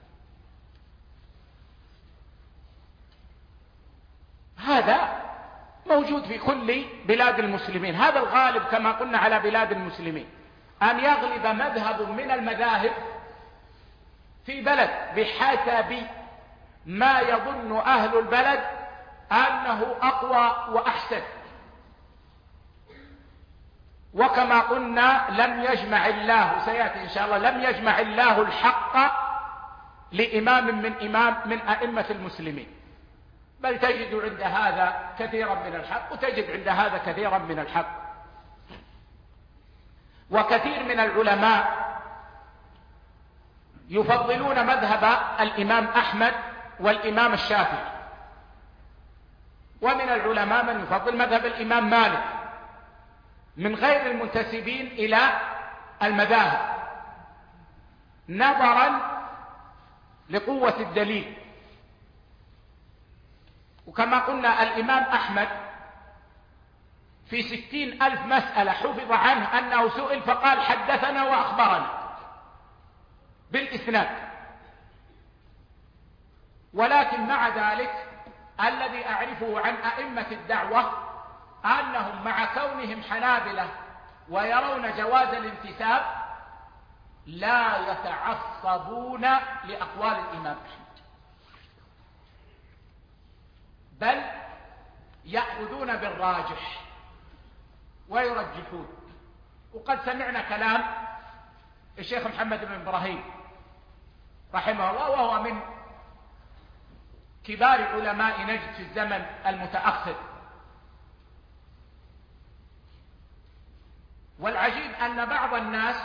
هذا موجود في كل بلاد المسلمين. هذا الغالب كما قلنا على بلاد المسلمين، أن يغلب مذهب من المذاهب في بلد بحسب ما يظن أهل البلد أنه أقوى وأحسن. وكما قلنا لم يجمع الله، سيأتي إن شاء الله، لم يجمع الله الحق لإمام من أئمة المسلمين، بل تجد عند هذا كثيرا من الحق وتجد عند هذا كثيرا من الحق. وكثير من العلماء يفضلون مذهب الإمام أحمد والإمام الشافعي، ومن العلماء من يفضل مذهب الإمام مالك من غير المنتسبين إلى المذاهب نظرا لقوة الدليل. وكما قلنا الإمام أحمد في 60,000 مسألة حفظ عنه أنه سئل فقال حدثنا وأخبرنا، بالإسناد. ولكن مع ذلك الذي أعرفه عن أئمة الدعوة أنهم مع كونهم حنابلة ويرون جواز الانتساب لا يتعصبون لأقوال الإمام أحمد، بل يأخذون بالراجح ويرجحون. وقد سمعنا كلام الشيخ محمد بن إبراهيم رحمه الله، وهو من كبار علماء نجد في الزمن المتأخر. والعجيب أن بعض الناس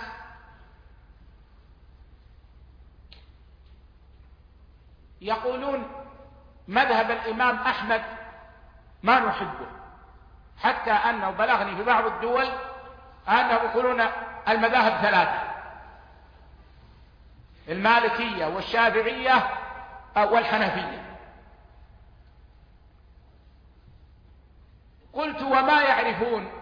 يقولون مذهب الإمام أحمد ما نحبه، حتى أنه بلغني في بعض الدول أنهم يقولون المذاهب ثلاثة: المالكية والشافعية والحنفية. قلت وما يعرفون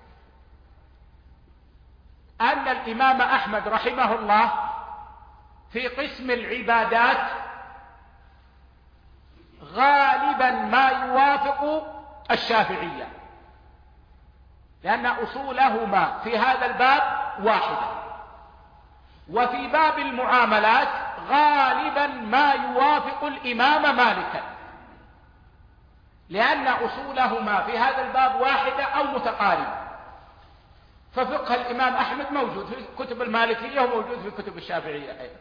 أن الإمام أحمد رحمه الله في قسم العبادات غالبا ما يوافق الشافعية، لأن أصولهما في هذا الباب واحدة. وفي باب المعاملات غالبا ما يوافق الإمام مالكا، لأن أصولهما في هذا الباب واحدة أو متقاربة. ففقه الإمام أحمد موجود في كتب المالكية وموجود في كتب الشافعية أيضا.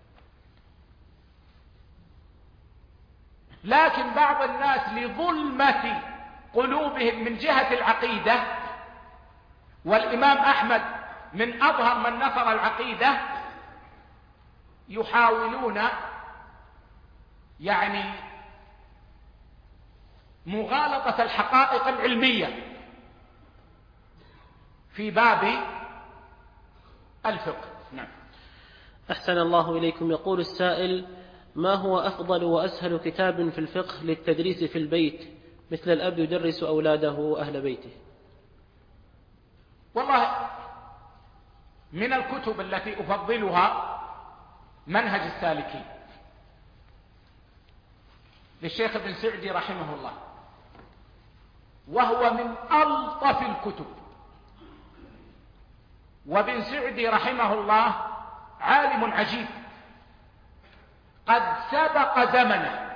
لكن بعض الناس لظلمة قلوبهم من جهة العقيدة، والإمام أحمد من أظهر من نصر العقيدة، يحاولون يعني مغالطة الحقائق العلمية في باب الفقه. نعم. أحسن الله إليكم. يقول السائل: ما هو أفضل وأسهل كتاب في الفقه للتدريس في البيت، مثل الأب يدرس أولاده وأهل بيته؟ والله من الكتب التي أفضلها منهج السالكين للشيخ ابن سعدي رحمه الله، وهو من ألطف الكتب. وابن سعدي رحمه الله عالم عجيب قد سبق زمنه،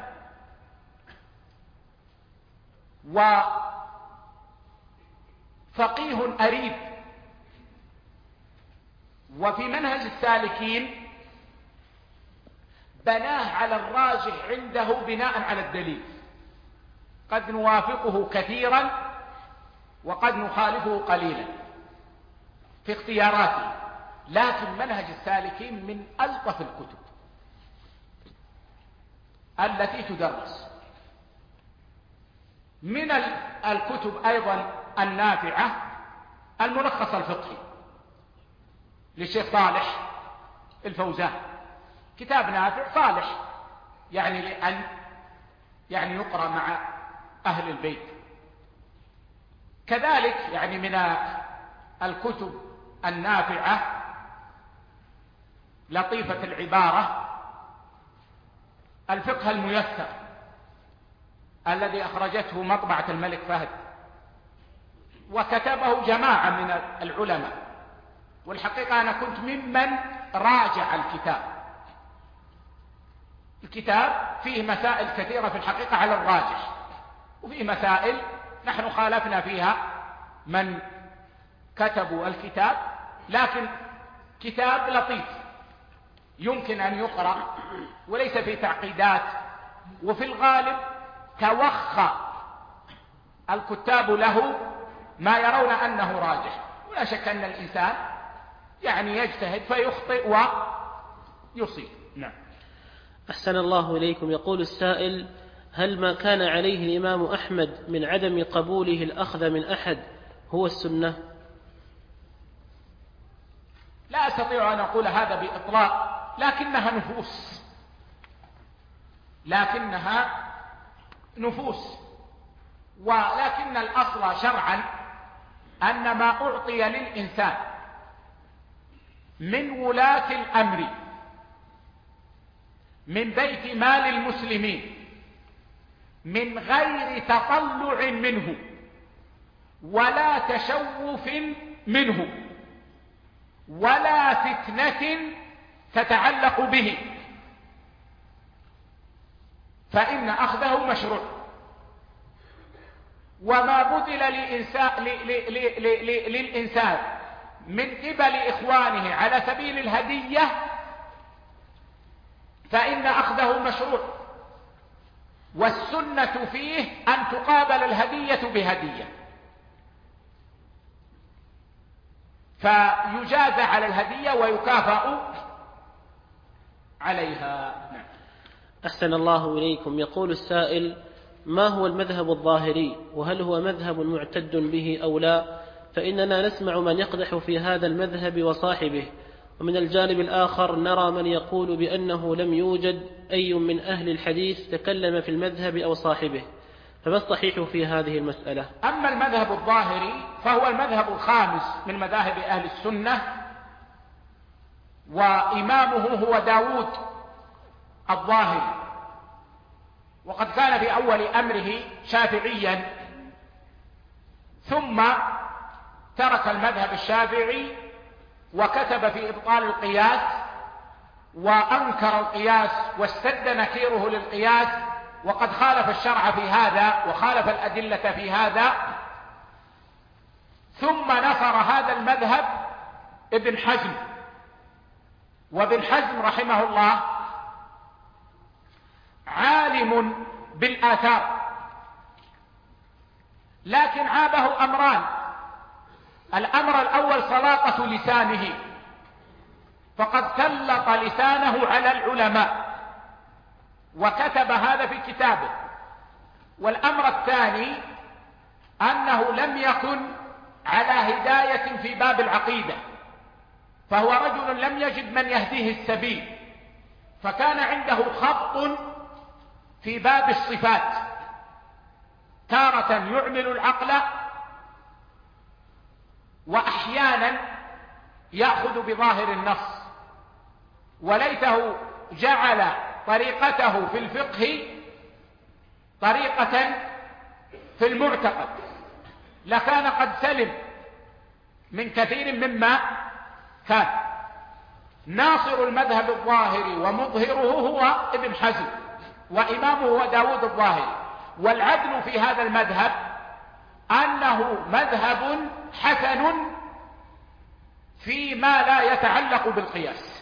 وفقيه أريب. وفي منهج السالكين بناه على الراجح عنده بناء على الدليل، قد نوافقه كثيرا وقد نخالفه قليلا في اختياراته، لكن منهج السالكين من ألطف الكتب التي تدرس. من الكتب أيضا النافعة الملخص الفقهي للشيخ صالح الفوزان، كتاب نافع صالح يعني لأن يعني يقرأ مع أهل البيت. كذلك يعني من الكتب النافعة لطيفة العبارة الفقه الميسر الذي أخرجته مطبعة الملك فهد، وكتبه جماعة من العلماء. والحقيقة أنا كنت ممن راجع الكتاب فيه مسائل كثيرة في الحقيقة على الراجح، وفيه مسائل نحن خالفنا فيها من كتبوا الكتاب، لكن كتاب لطيف يمكن أن يقرأ وليس فيه تعقيدات. وفي الغالب توخى الكتاب له ما يرون أنه راجح، ولا شك أن الإنسان يعني يجتهد فيخطئ ويصيب. نعم. أحسن الله إليكم. يقول السائل: هل ما كان عليه الإمام أحمد من عدم قبوله الأخذ من أحد هو السنة؟ لا أستطيع أن أقول هذا بإطلاق، لكنها نفوس، ولكن الأصل شرعا أن ما أعطي للإنسان من ولاة الأمر من بيت مال المسلمين من غير تطلع منه ولا تشوف منه ولا فتنة تتعلق به فإن أخذه مشروع. وما بذل للإنسان من قبل إخوانه على سبيل الهدية فإن أخذه مشروع، والسنة فيه أن تقابل الهدية بهدية، فيجازى على الهدية ويكافأ عليها. أحسن الله إليكم. يقول السائل: ما هو المذهب الظاهري، وهل هو مذهب معتد به أو لا؟ فإننا نسمع من يقدح في هذا المذهب وصاحبه، ومن الجانب الآخر نرى من يقول بأنه لم يوجد أي من أهل الحديث تكلم في المذهب أو صاحبه، فما الصحيح في هذه المسألة؟ أما المذهب الظاهري فهو المذهب الخامس من مذاهب أهل السنة، وإمامه هو داود الظاهري، وقد كان في أول أمره شافعيا ثم ترك المذهب الشافعي وكتب في إبطال القياس وأنكر القياس واستد نكيره للقياس، وقد خالف الشرع في هذا وخالف الأدلة في هذا. ثم نصر هذا المذهب ابن حزم، وابن حزم رحمه الله عالم بالآثار، لكن عابه أمران: الأمر الأول سلاطة لسانه، فقد سلط لسانه على العلماء وكتب هذا في كتابه. والأمر الثاني أنه لم يكن على هداية في باب العقيدة، فهو رجل لم يجد من يهديه السبيل، فكان عنده خط في باب الصفات، تارة يعمل العقل وأحيانا يأخذ بظاهر النص، وليته جعل طريقته في الفقه طريقة في المعتقد لكان قد سلم من كثير مما كان. ناصر المذهب الظاهري ومظهره هو ابن حزم، وإمامه هو داود الظاهري. والعدل في هذا المذهب أنه مذهب حسن فيما لا يتعلق بالقياس،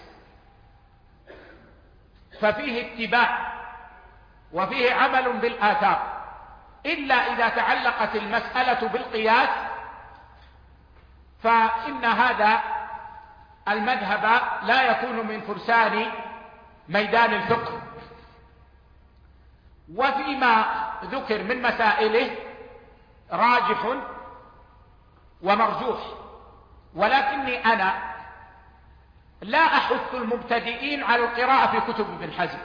ففيه اتباع وفيه عمل بالآثار، إلا إذا تعلقت المسألة بالقياس فإن هذا المذهب لا يكون من فرسان ميدان الفقه. وفيما ذكر من مسائله راجح ومرجوح، ولكني أنا لا أحث المبتدئين على القراءة في كتب ابن حزم،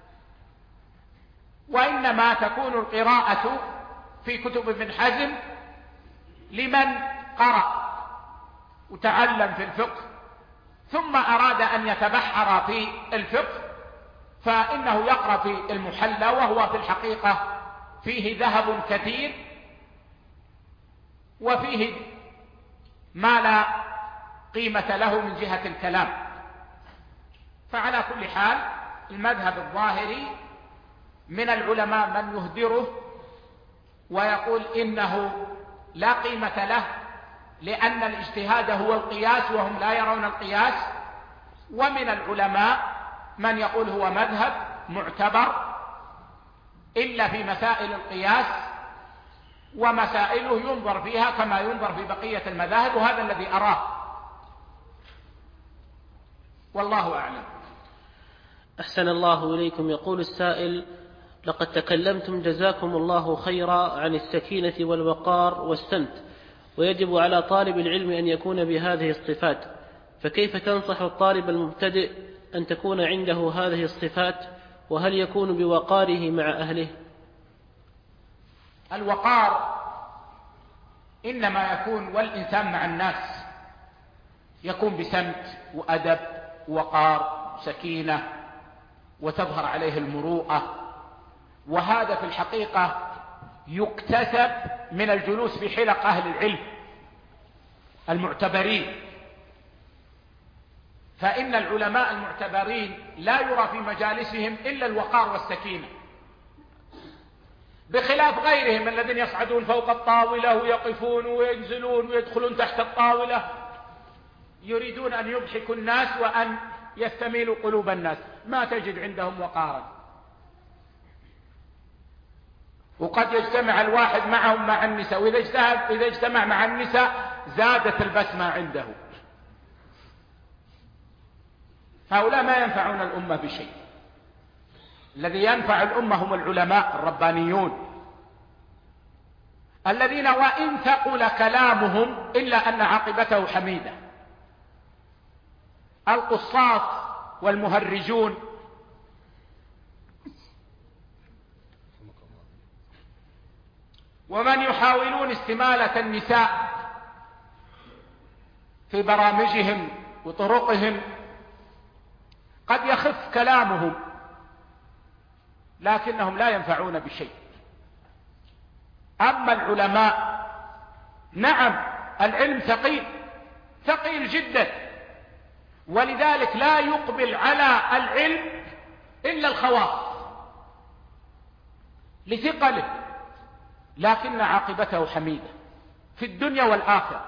وإنما تكون القراءة في كتب ابن حزم لمن قرأ وتعلم في الفقه ثم أراد أن يتبحر في الفقه، فإنه يقرأ في المحلى، وهو في الحقيقة فيه ذهب كثير وفيه ما لا قيمة له من جهة الكلام. فعلى كل حال المذهب الظاهري من العلماء من يهدره ويقول إنه لا قيمة له لأن الاجتهاد هو القياس وهم لا يرون القياس، ومن العلماء من يقول هو مذهب معتبر إلا في مسائل القياس، ومسائله ينظر فيها كما ينظر في بقية المذاهب، وهذا الذي أراه والله أعلم. أحسن الله إليكم. يقول السائل: لقد تكلمتم جزاكم الله خيرا عن السكينة والوقار والسمت، ويجب على طالب العلم أن يكون بهذه الصفات، فكيف تنصح الطالب المبتدئ أن تكون عنده هذه الصفات، وهل يكون بوقاره مع أهله؟ الوقار إنما يكون والإنسان مع الناس يكون بسمت وأدب ووقار سكينة، وتظهر عليه المروءة. وهذا في الحقيقة يكتسب من الجلوس في حلق أهل العلم المعتبرين، فإن العلماء المعتبرين لا يرى في مجالسهم إلا الوقار والسكينة، بخلاف غيرهم الذين يصعدون فوق الطاولة ويقفون وينزلون ويدخلون تحت الطاولة، يريدون أن يضحكوا الناس وأن يستميلوا قلوب الناس، ما تجد عندهم وقارا. وقد يجتمع الواحد معهم مع النساء، وإذا اجتمع مع النساء زادت البسمة عنده. هؤلاء ما ينفعون الأمة بشيء. الذي ينفع الأمة هم العلماء الربانيون الذين وإن ثقل كلامهم إلا أن عاقبته حميدة. القصاص والمهرجون ومن يحاولون استمالة النساء في برامجهم وطرقهم قد يخف كلامهم، لكنهم لا ينفعون بشيء. أما العلماء، نعم العلم ثقيل جدا، ولذلك لا يقبل على العلم إلا الخواص لثقله، لكن عاقبته حميدة في الدنيا والآخرة.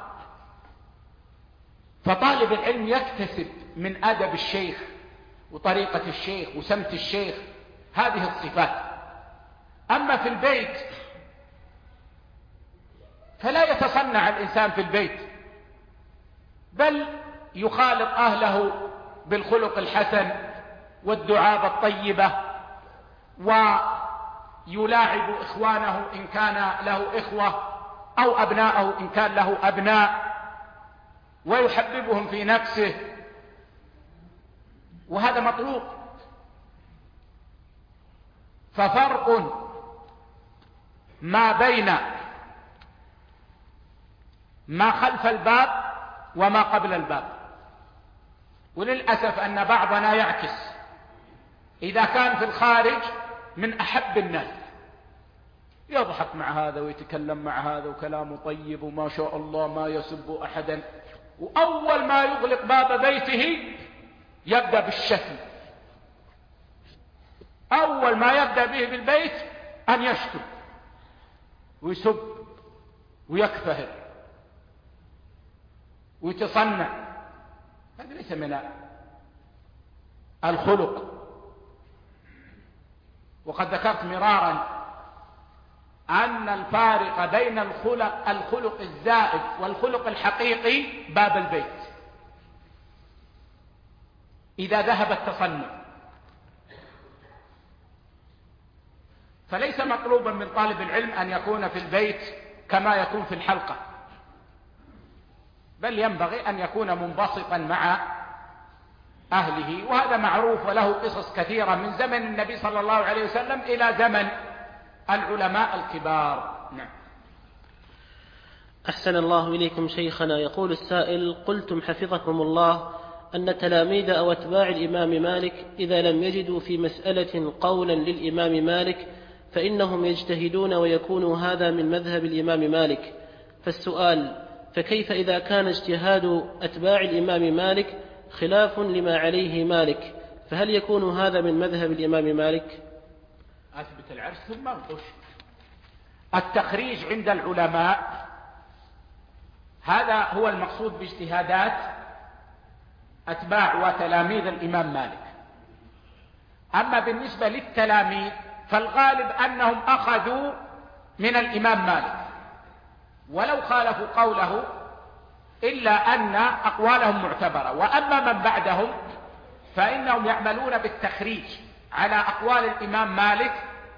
فطالب العلم يكتسب من أدب الشيخ وطريقة الشيخ وسمت الشيخ هذه الصفات. أما في البيت فلا يتصنع الإنسان في البيت، بل يخالط أهله بالخلق الحسن والدعابة الطيبة، ويلاعب إخوانه إن كان له إخوة أو أبناءه إن كان له أبناء، ويحببهم في نفسه، وهذا مطلوب. ففرق ما بين ما خلف الباب وما قبل الباب. وللأسف أن بعضنا يعكس، إذا كان في الخارج من أحب الناس يضحك مع هذا ويتكلم مع هذا وكلامه طيب وما شاء الله ما يسب أحدا، وأول ما يغلق باب بيته يبدأ بالشتم. أول ما يبدأ به بالبيت أن يشتم ويسب ويكفهر ويتصنع. هذا ليس من الخلق. وقد ذكرت مرارا أن الفارق بين الخلق الزائد والخلق الحقيقي باب البيت. إذا ذهب التصنع، فليس مطلوبا من طالب العلم أن يكون في البيت كما يكون في الحلقة، بل ينبغي أن يكون منبسطا مع أهله، وهذا معروف وله قصص كثيرة من زمن النبي صلى الله عليه وسلم إلى زمن العلماء الكبار. نعم. أحسن الله إليكم شيخنا. يقول السائل: قلتم حفظكم الله أن تلاميذ أو أتباع الإمام مالك إذا لم يجدوا في مسألة قولا للإمام مالك فإنهم يجتهدون ويكون هذا من مذهب الإمام مالك. فالسؤال: فكيف إذا كان اجتهاد أتباع الإمام مالك خلاف لما عليه مالك، فهل يكون هذا من مذهب الإمام مالك؟ أثبت العرش ثم انقش. التخريج عند العلماء هذا هو المقصود باجتهادات أتباع وتلاميذ الإمام مالك. أما بالنسبة للتلاميذ فالغالب أنهم أخذوا من الإمام مالك ولو خالفوا قوله، إلا أن أقوالهم معتبرة. وأما من بعدهم فإنهم يعملون بالتخريج على أقوال الإمام مالك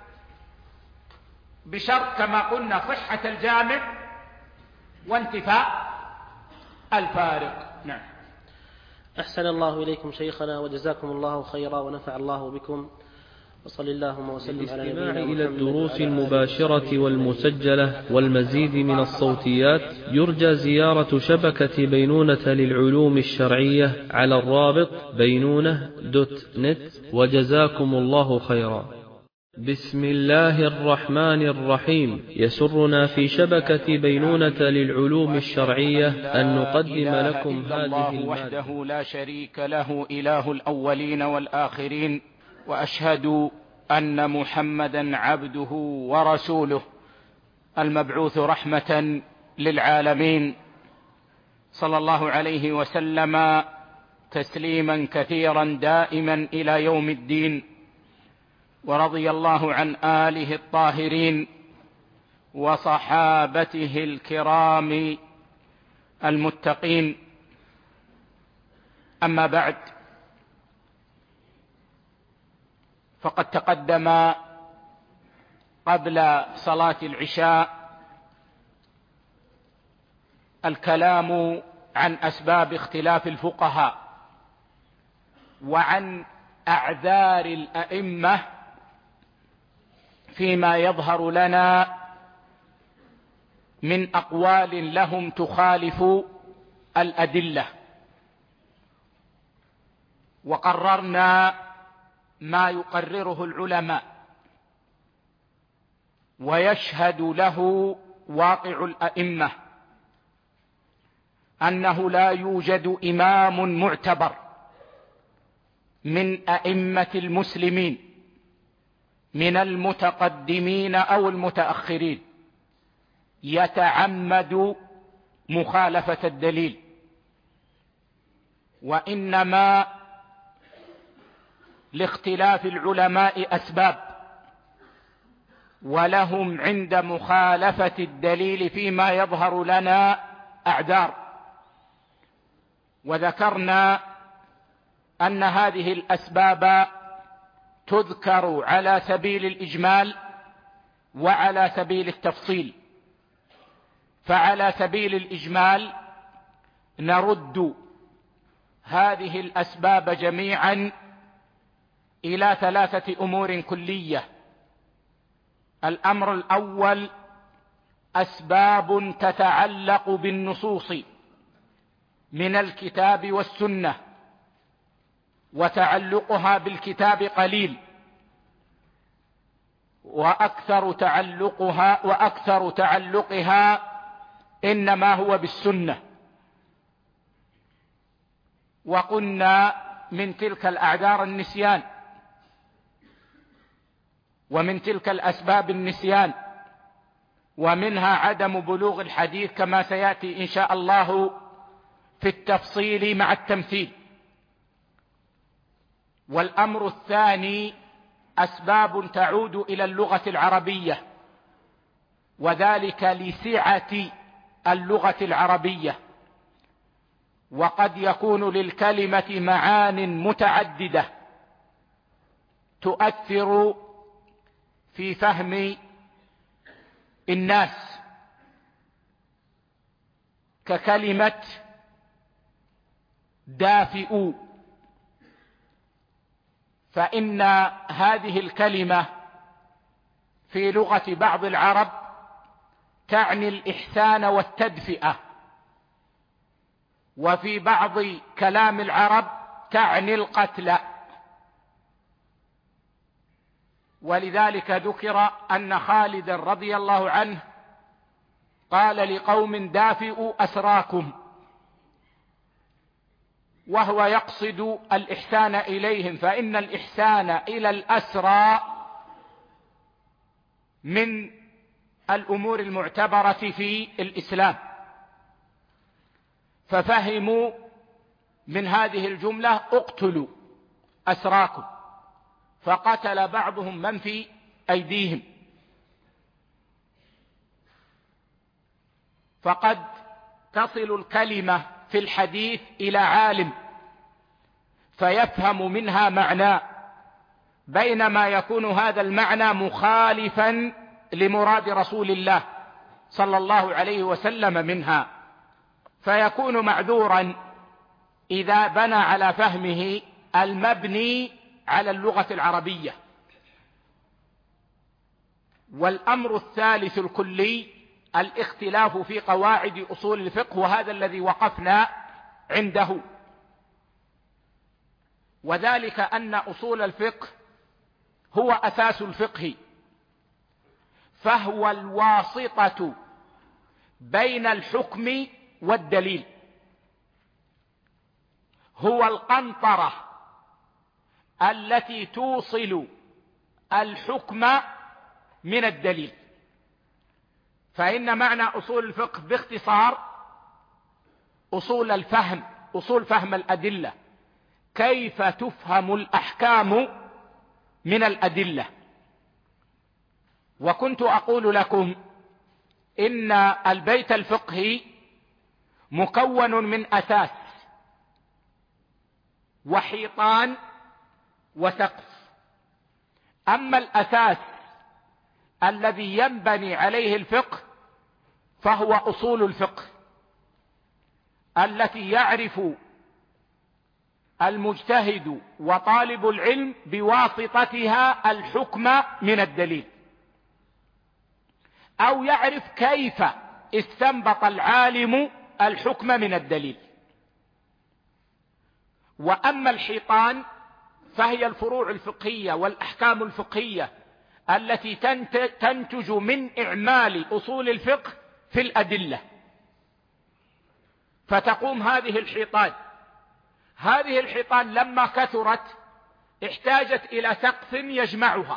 بشرط كما قلنا صحة الجامع وانتفاء الفارق. نعم. أحسن الله إليكم شيخنا وجزاكم الله خيرا ونفع الله بكم. وصل اللهم وسلم على الاستماع نبينا إلى محمد الدروس وعلى آله المباشرة والمسجلة والمزيد من الصوتيات يرجى زيارة شبكة بينونة للعلوم الشرعية على الرابط بينونة.net. وجزاكم الله خيرا. بسم الله الرحمن الرحيم. يسرنا في شبكة بينونة للعلوم الشرعية أن نقدم لكم هذه الله وحده لا شريك له إله الأولين والآخرين، وأشهد أن محمدا عبده ورسوله المبعوث رحمة للعالمين، صلى الله عليه وسلم تسليما كثيرا دائما إلى يوم الدين. ورضي الله عن آله الطاهرين وصحابته الكرام المتقين. أما بعد، فقد تقدم قبل صلاة العشاء الكلام عن أسباب اختلاف الفقهاء وعن أعذار الأئمة فيما يظهر لنا من أقوال لهم تخالف الأدلة، وقررنا ما يقرره العلماء ويشهد له واقع الأئمة، أنه لا يوجد إمام معتبر من أئمة المسلمين من المتقدمين أو المتأخرين يتعمد مخالفة الدليل، وإنما لاختلاف العلماء أسباب، ولهم عند مخالفة الدليل فيما يظهر لنا أعذار. وذكرنا أن هذه الأسباب تذكر على سبيل الإجمال وعلى سبيل التفصيل. فعلى سبيل الإجمال نرد هذه الأسباب جميعا إلى 3 أمور كلية. الأمر الأول أسباب تتعلق بالنصوص من الكتاب والسنة، وتعلقها بالكتاب قليل، وأكثر تعلقها إنما هو بالسنة. وقلنا من تلك الأعذار النسيان، ومن تلك الأسباب النسيان، ومنها عدم بلوغ الحديث كما سيأتي إن شاء الله في التفصيل مع التمثيل. والأمر الثاني أسباب تعود إلى اللغة العربية، وذلك لسعة اللغة العربية، وقد يكون للكلمة معان متعددة تؤثر في فهم الناس، ككلمة دافئ، فإن هذه الكلمة في لغة بعض العرب تعني الإحسان والتدفئة، وفي بعض كلام العرب تعني القتل. ولذلك ذكر أن خالد رضي الله عنه قال لقوم دافئوا أسراكم، وهو يقصد الإحسان إليهم، فإن الإحسان إلى الأسرى من الأمور المعتبرة في الإسلام. ففهموا من هذه الجملة اقتلوا أسراكم، فقتل بعضهم من في أيديهم. فقد تصل الكلمة في الحديث إلى عالم فيفهم منها معنى، بينما يكون هذا المعنى مخالفا لمراد رسول الله صلى الله عليه وسلم منها، فيكون معذورا إذا بنى على فهمه المبني على اللغة العربية. والأمر الثالث الكلي الاختلاف في قواعد أصول الفقه، وهذا الذي وقفنا عنده، وذلك أن أصول الفقه هو أساس الفقه، فهو الواسطة بين الحكم والدليل، هو القنطرة التي توصل الحكم من الدليل. فإن معنى أصول الفقه باختصار أصول الفهم، أصول فهم الأدلة، كيف تفهم الأحكام من الأدلة. وكنت أقول لكم إن البيت الفقهي مكون من أساس وحيطان وسقف. أما الأساس الذي ينبني عليه الفقه فهو أصول الفقه التي يعرف المجتهد وطالب العلم بواسطتها الحكم من الدليل، أو يعرف كيف استنبط العالم الحكم من الدليل. وأما الحيطان فهي الفروع الفقهية والأحكام الفقهية التي تنتج من إعمال أصول الفقه في الأدلة. فتقوم هذه الحيطان لما كثرت احتاجت إلى سقف يجمعها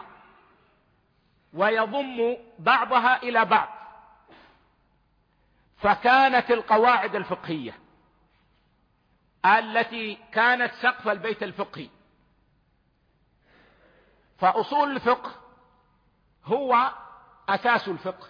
ويضم بعضها إلى بعض، فكانت القواعد الفقهية التي كانت سقف البيت الفقهي. فأصول الفقه هو أساس الفقه،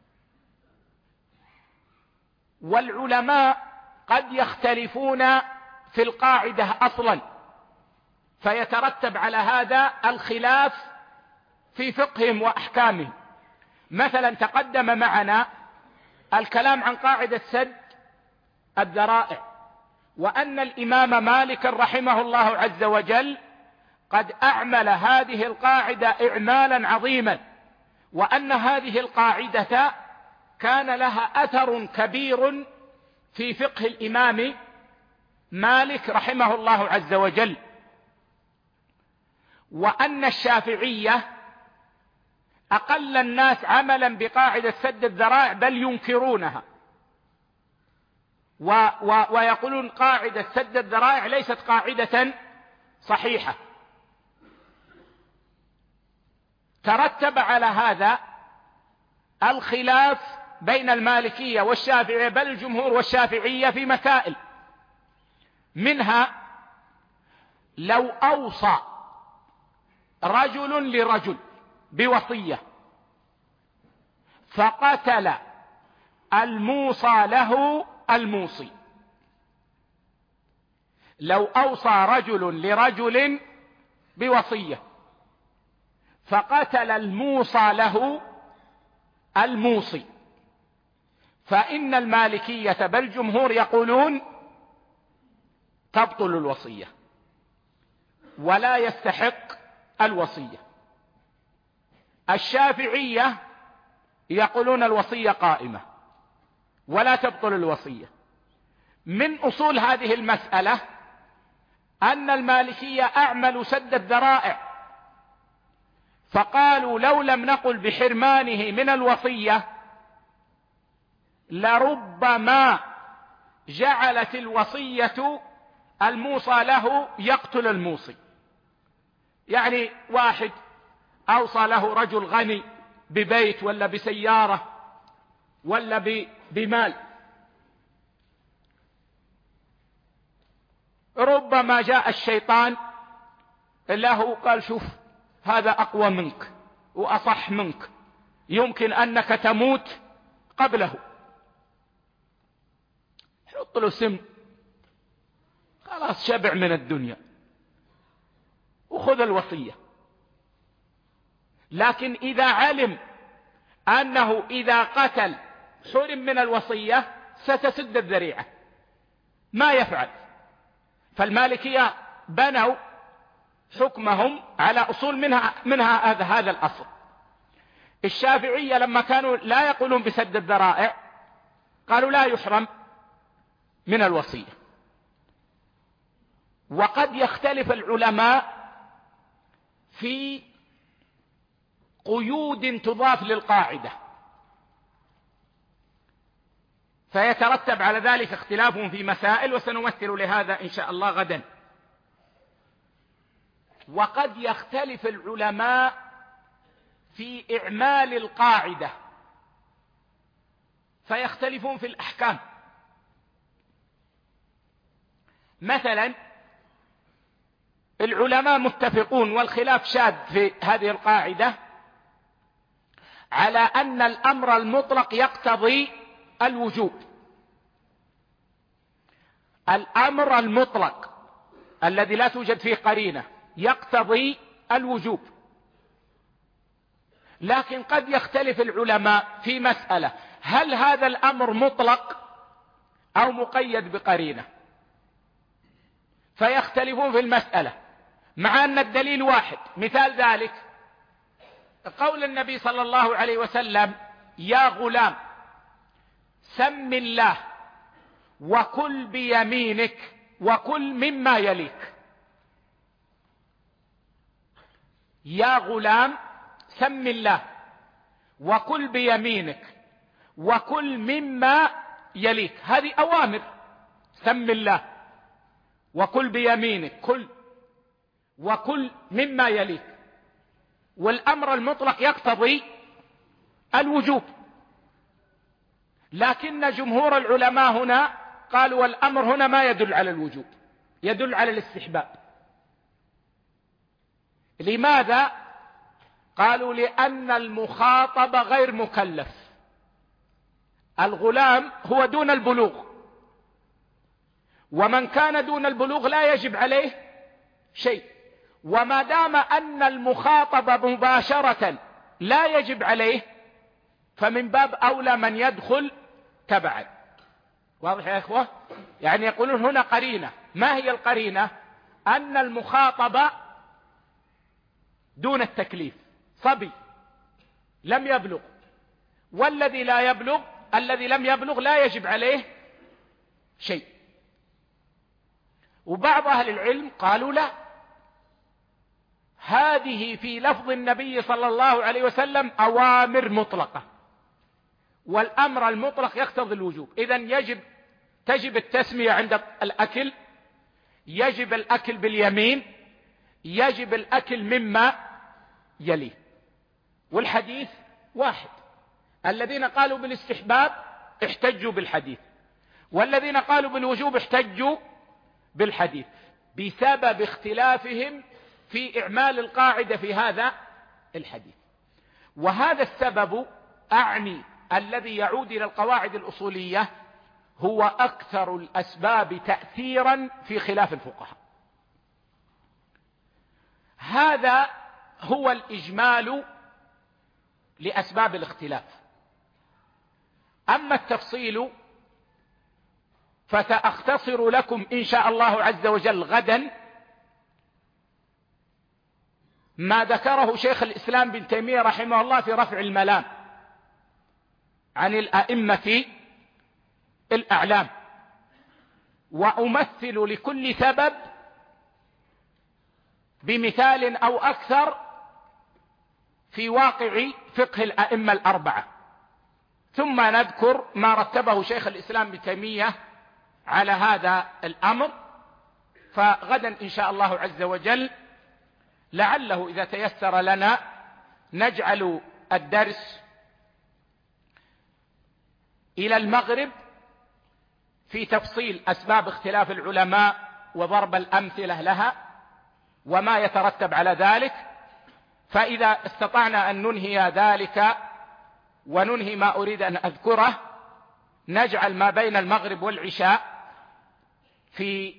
والعلماء قد يختلفون في القاعدة أصلا، فيترتب على هذا الخلاف في فقههم وأحكامهم. مثلا تقدم معنا الكلام عن قاعدة سد الذرائع، وأن الإمام مالك رحمه الله عز وجل قد أعمل هذه القاعدة إعمالا عظيما، وأن هذه القاعدة كان لها أثر كبير في فقه الإمام مالك رحمه الله عز وجل. وأن الشافعية أقل الناس عملا بقاعدة سد الذرائع، بل ينكرونها ويقولون قاعدة سد الذرائع ليست قاعدة صحيحة. ترتب على هذا الخلاف بين المالكية والشافعية، بل الجمهور والشافعية في مسائل، منها لو أوصى رجل لرجل بوصية فقتل الموصى له الموصي، لو أوصى رجل لرجل بوصية فقتل الموصى له الموصي، فإن المالكية بل الجمهور يقولون تبطل الوصية ولا يستحق الوصية. الشافعية يقولون الوصية قائمة ولا تبطل الوصية. من أصول هذه المسألة أن المالكية أعملوا سد الذرائع، فقالوا لو لم نقل بحرمانه من الوصية لربما جعلت الوصية الموصى له يقتل الموصي. يعني واحد أوصى له رجل غني ببيت ولا بسيارة ولا بمال، ربما جاء الشيطان له قال شوف هذا أقوى منك وأصح منك، يمكن أنك تموت قبله، حط له سم، خلاص شبع من الدنيا وخذ الوصية. لكن إذا علم أنه إذا قتل حرم من الوصية ستسد الذريعة ما يفعل. فالمالكية بنوا حكمهم على أصول منها هذا الأصل. الشافعية لما كانوا لا يقولون بسد الذرائع قالوا لا يحرم من الوصية. وقد يختلف العلماء في قيود تضاف للقاعدة، فيترتب على ذلك اختلاف في مسائل، وسنمثل لهذا إن شاء الله غدا. وقد يختلف العلماء في إعمال القاعدة، فيختلفون في الأحكام. مثلا العلماء متفقون والخلاف شاذ في هذه القاعدة على أن الأمر المطلق يقتضي الوجوب. الأمر المطلق الذي لا توجد فيه قرينة يقتضي الوجوب، لكن قد يختلف العلماء في مسألة: هل هذا الأمر مطلق أو مقيد بقرينة؟ فيختلفون في المسألة مع أن الدليل واحد. مثال ذلك قول النبي صلى الله عليه وسلم: يا غلام سم الله وكل بيمينك وكل مما يليك. يا غلام سم الله وكل بيمينك وكل مما يليك، هذه أوامر: سم الله وكل بيمينك، كل وكل مما يليك. والأمر المطلق يقتضي الوجوب، لكن جمهور العلماء هنا قالوا والأمر هنا ما يدل على الوجوب، يدل على الاستحباب. لماذا؟ قالوا لأن المخاطب غير مكلف. الغلام هو دون البلوغ، ومن كان دون البلوغ لا يجب عليه شيء، وما دام أن المخاطب مباشرة لا يجب عليه فمن باب أولى من يدخل تبعا. واضح يا إخوة؟ يعني يقولون هنا قرينة. ما هي القرينة؟ أن المخاطب دون التكليف، صبي لم يبلغ، والذي لا يبلغ، الذي لم يبلغ لا يجب عليه شيء. وبعض أهل العلم قالوا لا، هذه في لفظ النبي صلى الله عليه وسلم أوامر مطلقة، والأمر المطلق يقتضي الوجوب. إذن تجب التسمية عند الأكل، يجب الأكل باليمين، يجب الأكل مما يليه. والحديث واحد. الذين قالوا بالاستحباب احتجوا بالحديث، والذين قالوا بالوجوب احتجوا بالحديث، بسبب اختلافهم في إعمال القاعدة في هذا الحديث. وهذا السبب أعني الذي يعود إلى القواعد الأصولية هو أكثر الأسباب تأثيرا في خلاف الفقهاء. هذا هو الإجمال لأسباب الاختلاف. أما التفصيل فسأختصر لكم إن شاء الله عز وجل غدا ما ذكره شيخ الإسلام بن تيمية رحمه الله في رفع الملام عن الأئمة الأعلام، وأمثل لكل سبب بمثال أو أكثر في واقع فقه الأئمة الأربعة، ثم نذكر ما رتبه شيخ الإسلام بن تيمية على هذا الأمر. فغدا إن شاء الله عز وجل لعله إذا تيسر لنا نجعل الدرس إلى المغرب في تفصيل أسباب اختلاف العلماء وضرب الأمثلة لها وما يترتب على ذلك. فإذا استطعنا أن ننهي ذلك وننهي ما أريد أن أذكره نجعل ما بين المغرب والعشاء في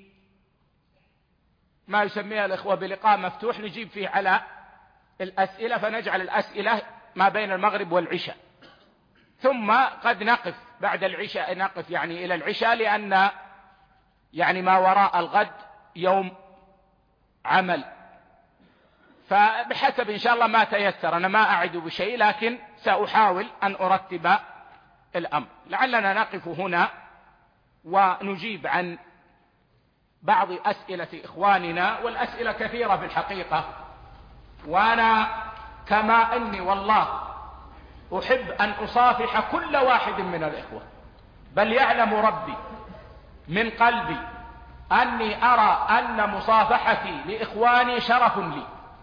ما يسميها الإخوة بلقاء مفتوح نجيب فيه على الأسئلة، فنجعل الأسئلة ما بين المغرب والعشاء، ثم قد نقف بعد العشاء، نقف يعني إلى العشاء، لأن يعني ما وراء الغد يوم عمل، فبحسب إن شاء الله ما تيسر، أنا ما أعد بشيء، لكن سأحاول أن أرتب الأمر. لعلنا نقف هنا ونجيب عن بعض أسئلة إخواننا، والأسئلة كثيرة في الحقيقة، وأنا كما أني والله أحب أن أصافح كل واحد من الإخوة، بل يعلم ربي من قلبي أني أرى أن مصافحتي لإخواني شرف لي،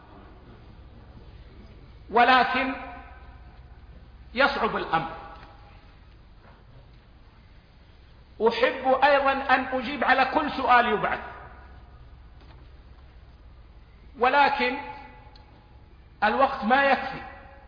ولكن يصعب الأمر. أحب أيضا أن أجيب على كل سؤال يبعث، ولكن الوقت ما يكفي،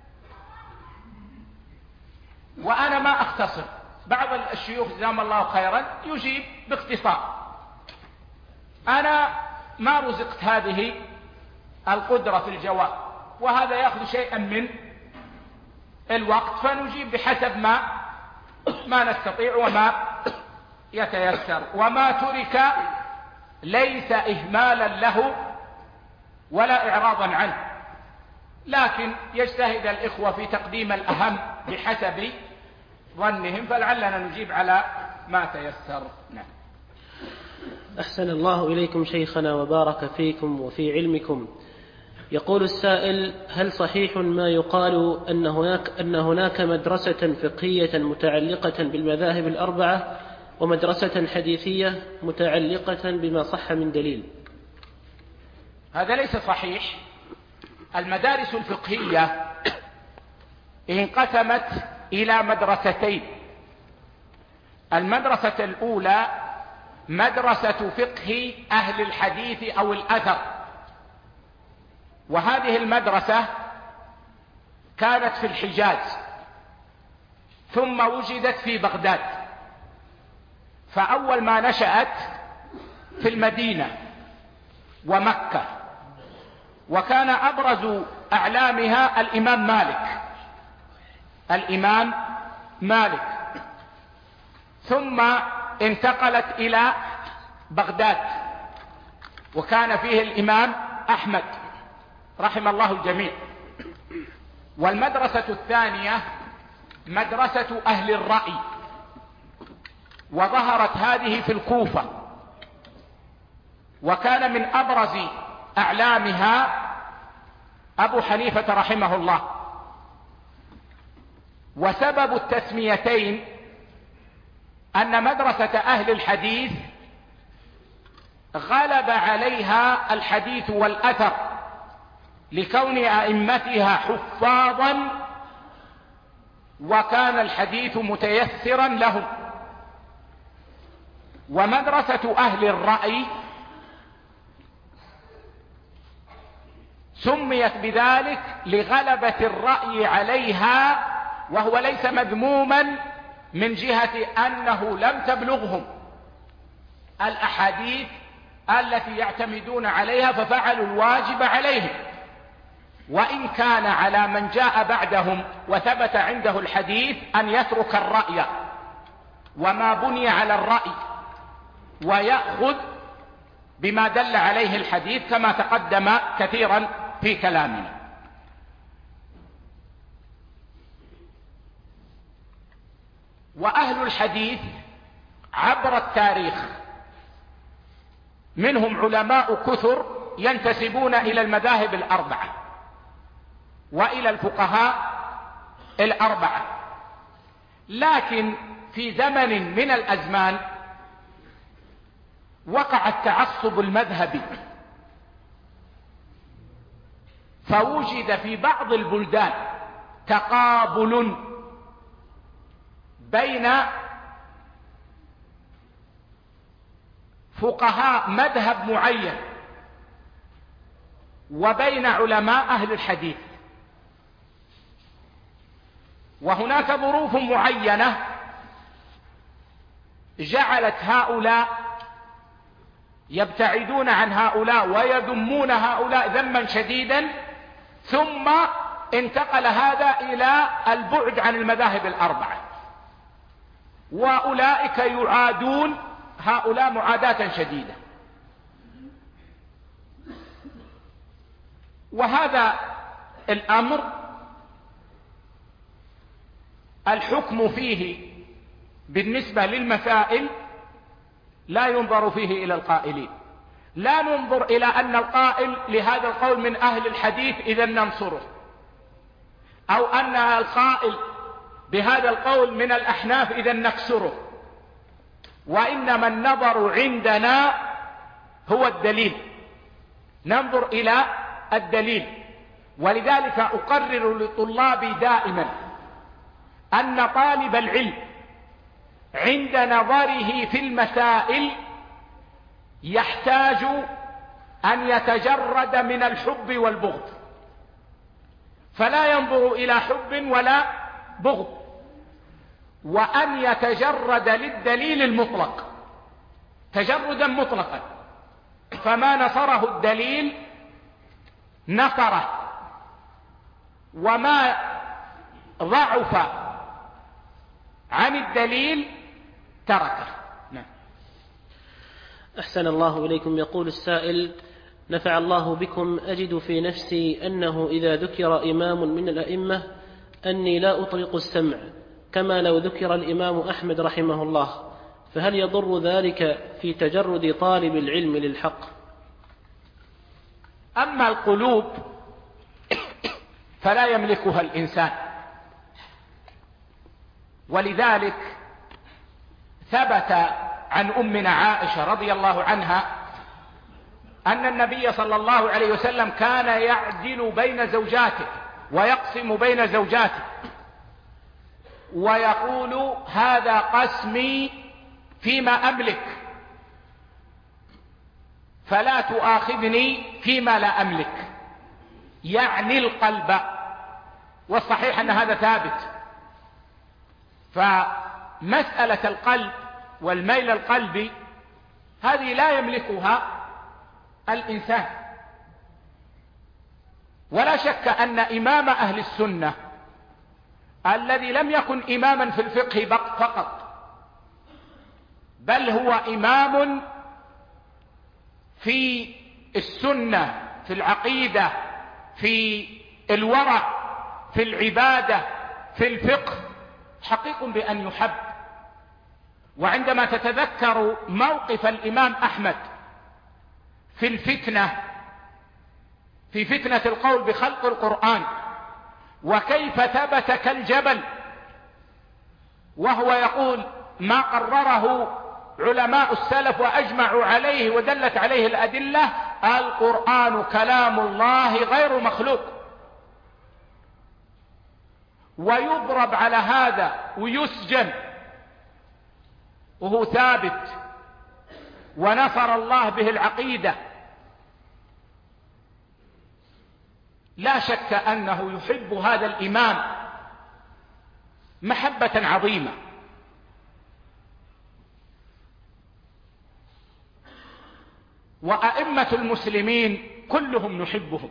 وأنا ما أختصر. بعض الشيوخ جزاهم الله خيرا يجيب باختصار، أنا ما رزقت هذه القدرة في الجواب، وهذا يأخذ شيئا من الوقت، فنجيب بحسب ما نستطيع وما يتيسر. وما ترك ليس إهمالا له ولا إعراضا عنه، لكن يجتهد الإخوة في تقديم الأهم بحسب ظنهم، فلعلنا نجيب على ما تيسر. نعم. أحسن الله إليكم شيخنا وبارك فيكم وفي علمكم. يقول السائل: هل صحيح ما يقال أن هناك مدرسة فقهية متعلقة بالمذاهب الأربعة ومدرسة حديثية متعلقة بما صح من دليل؟ هذا ليس صحيح. المدارس الفقهية انقسمت إلى مدرستين. المدرسة الأولى مدرسة فقه أهل الحديث أو الأثر، وهذه المدرسة كانت في الحجاز ثم وجدت في بغداد، فأول ما نشأت في المدينة ومكة، وكان أبرز أعلامها الإمام مالك، ثم انتقلت إلى بغداد وكان فيه الإمام أحمد رحم الله الجميع. والمدرسة الثانية مدرسة أهل الرأي، وظهرت هذه في الكوفة، وكان من أبرز أعلامها أبو حنيفة رحمه الله. وسبب التسميتين أن مدرسة أهل الحديث غلب عليها الحديث والأثر لكون أئمتها حفاظا، وكان الحديث متيسرا لهم. ومدرسة أهل الرأي سميت بذلك لغلبة الرأي عليها، وهو ليس مذموما من جهة أنه لم تبلغهم الأحاديث التي يعتمدون عليها ففعلوا الواجب عليهم، وإن كان على من جاء بعدهم وثبت عنده الحديث أن يترك الرأي وما بني على الرأي ويأخذ بما دل عليه الحديث، كما تقدم كثيرا في كلامنا. وأهل الحديث عبر التاريخ منهم علماء كثر ينتسبون إلى المذاهب الأربعة وإلى الفقهاء الأربعة، لكن في زمن من الأزمان وقع التعصب المذهبي، فوجد في بعض البلدان تقابل بين فقهاء مذهب معين وبين علماء أهل الحديث، وهناك ظروف معينة جعلت هؤلاء يبتعدون عن هؤلاء ويذمون هؤلاء ذما شديدا، ثم انتقل هذا إلى البعد عن المذاهب الأربعة، وأولئك يعادون هؤلاء معاداة شديدة. وهذا الأمر الحكم فيه بالنسبة للمسائل لا ينظر فيه إلى القائلين، لا ننظر إلى أن القائل لهذا القول من أهل الحديث إذا ننصره، أو أن القائل بهذا القول من الأحناف إذا نكسره، وإنما النظر عندنا هو الدليل، ننظر إلى الدليل. ولذلك أقرر لطلابي دائما أن طالب العلم عند نظره في المسائل يحتاج أن يتجرد من الحب والبغض، فلا ينظر إلى حب ولا بغض، وأن يتجرد للدليل المطلق تجردا مطلقا، فما نصره الدليل نصره، وما ضعف عن الدليل تركه. نعم. أحسن الله إليكم. يقول السائل: نفع الله بكم، أجد في نفسي أنه إذا ذكر إمام من الأئمة أني لا أطلق السمع كما لو ذكر الإمام أحمد رحمه الله، فهل يضر ذلك في تجرد طالب العلم للحق؟ أما القلوب فلا يملكها الإنسان، ولذلك ثبت عن أمنا عائشة رضي الله عنها أن النبي صلى الله عليه وسلم كان يعدل بين زوجاته ويقسم بين زوجاته ويقول: هذا قسمي فيما أملك فلا تؤاخذني فيما لا أملك، يعني القلب. والصحيح أن هذا ثابت. فمسألة القلب والميل القلبي هذه لا يملكها الإنسان. ولا شك أن إمام أهل السنة الذي لم يكن إماما في الفقه فقط، بل هو إمام في السنة، في العقيدة، في الورع، في العبادة، في الفقه، حقيق بأن يحب. وعندما تتذكر موقف الإمام أحمد في الفتنة، في فتنة القول بخلق القرآن، وكيف ثبت كالجبل وهو يقول ما قرره علماء السلف وأجمعوا عليه ودلت عليه الأدلة: القرآن كلام الله غير مخلوق. ويضرب على هذا ويسجن وهو ثابت، ونصر الله به العقيدة. لا شك أنه يحب هذا الإمام محبة عظيمة. وأئمة المسلمين كلهم نحبهم،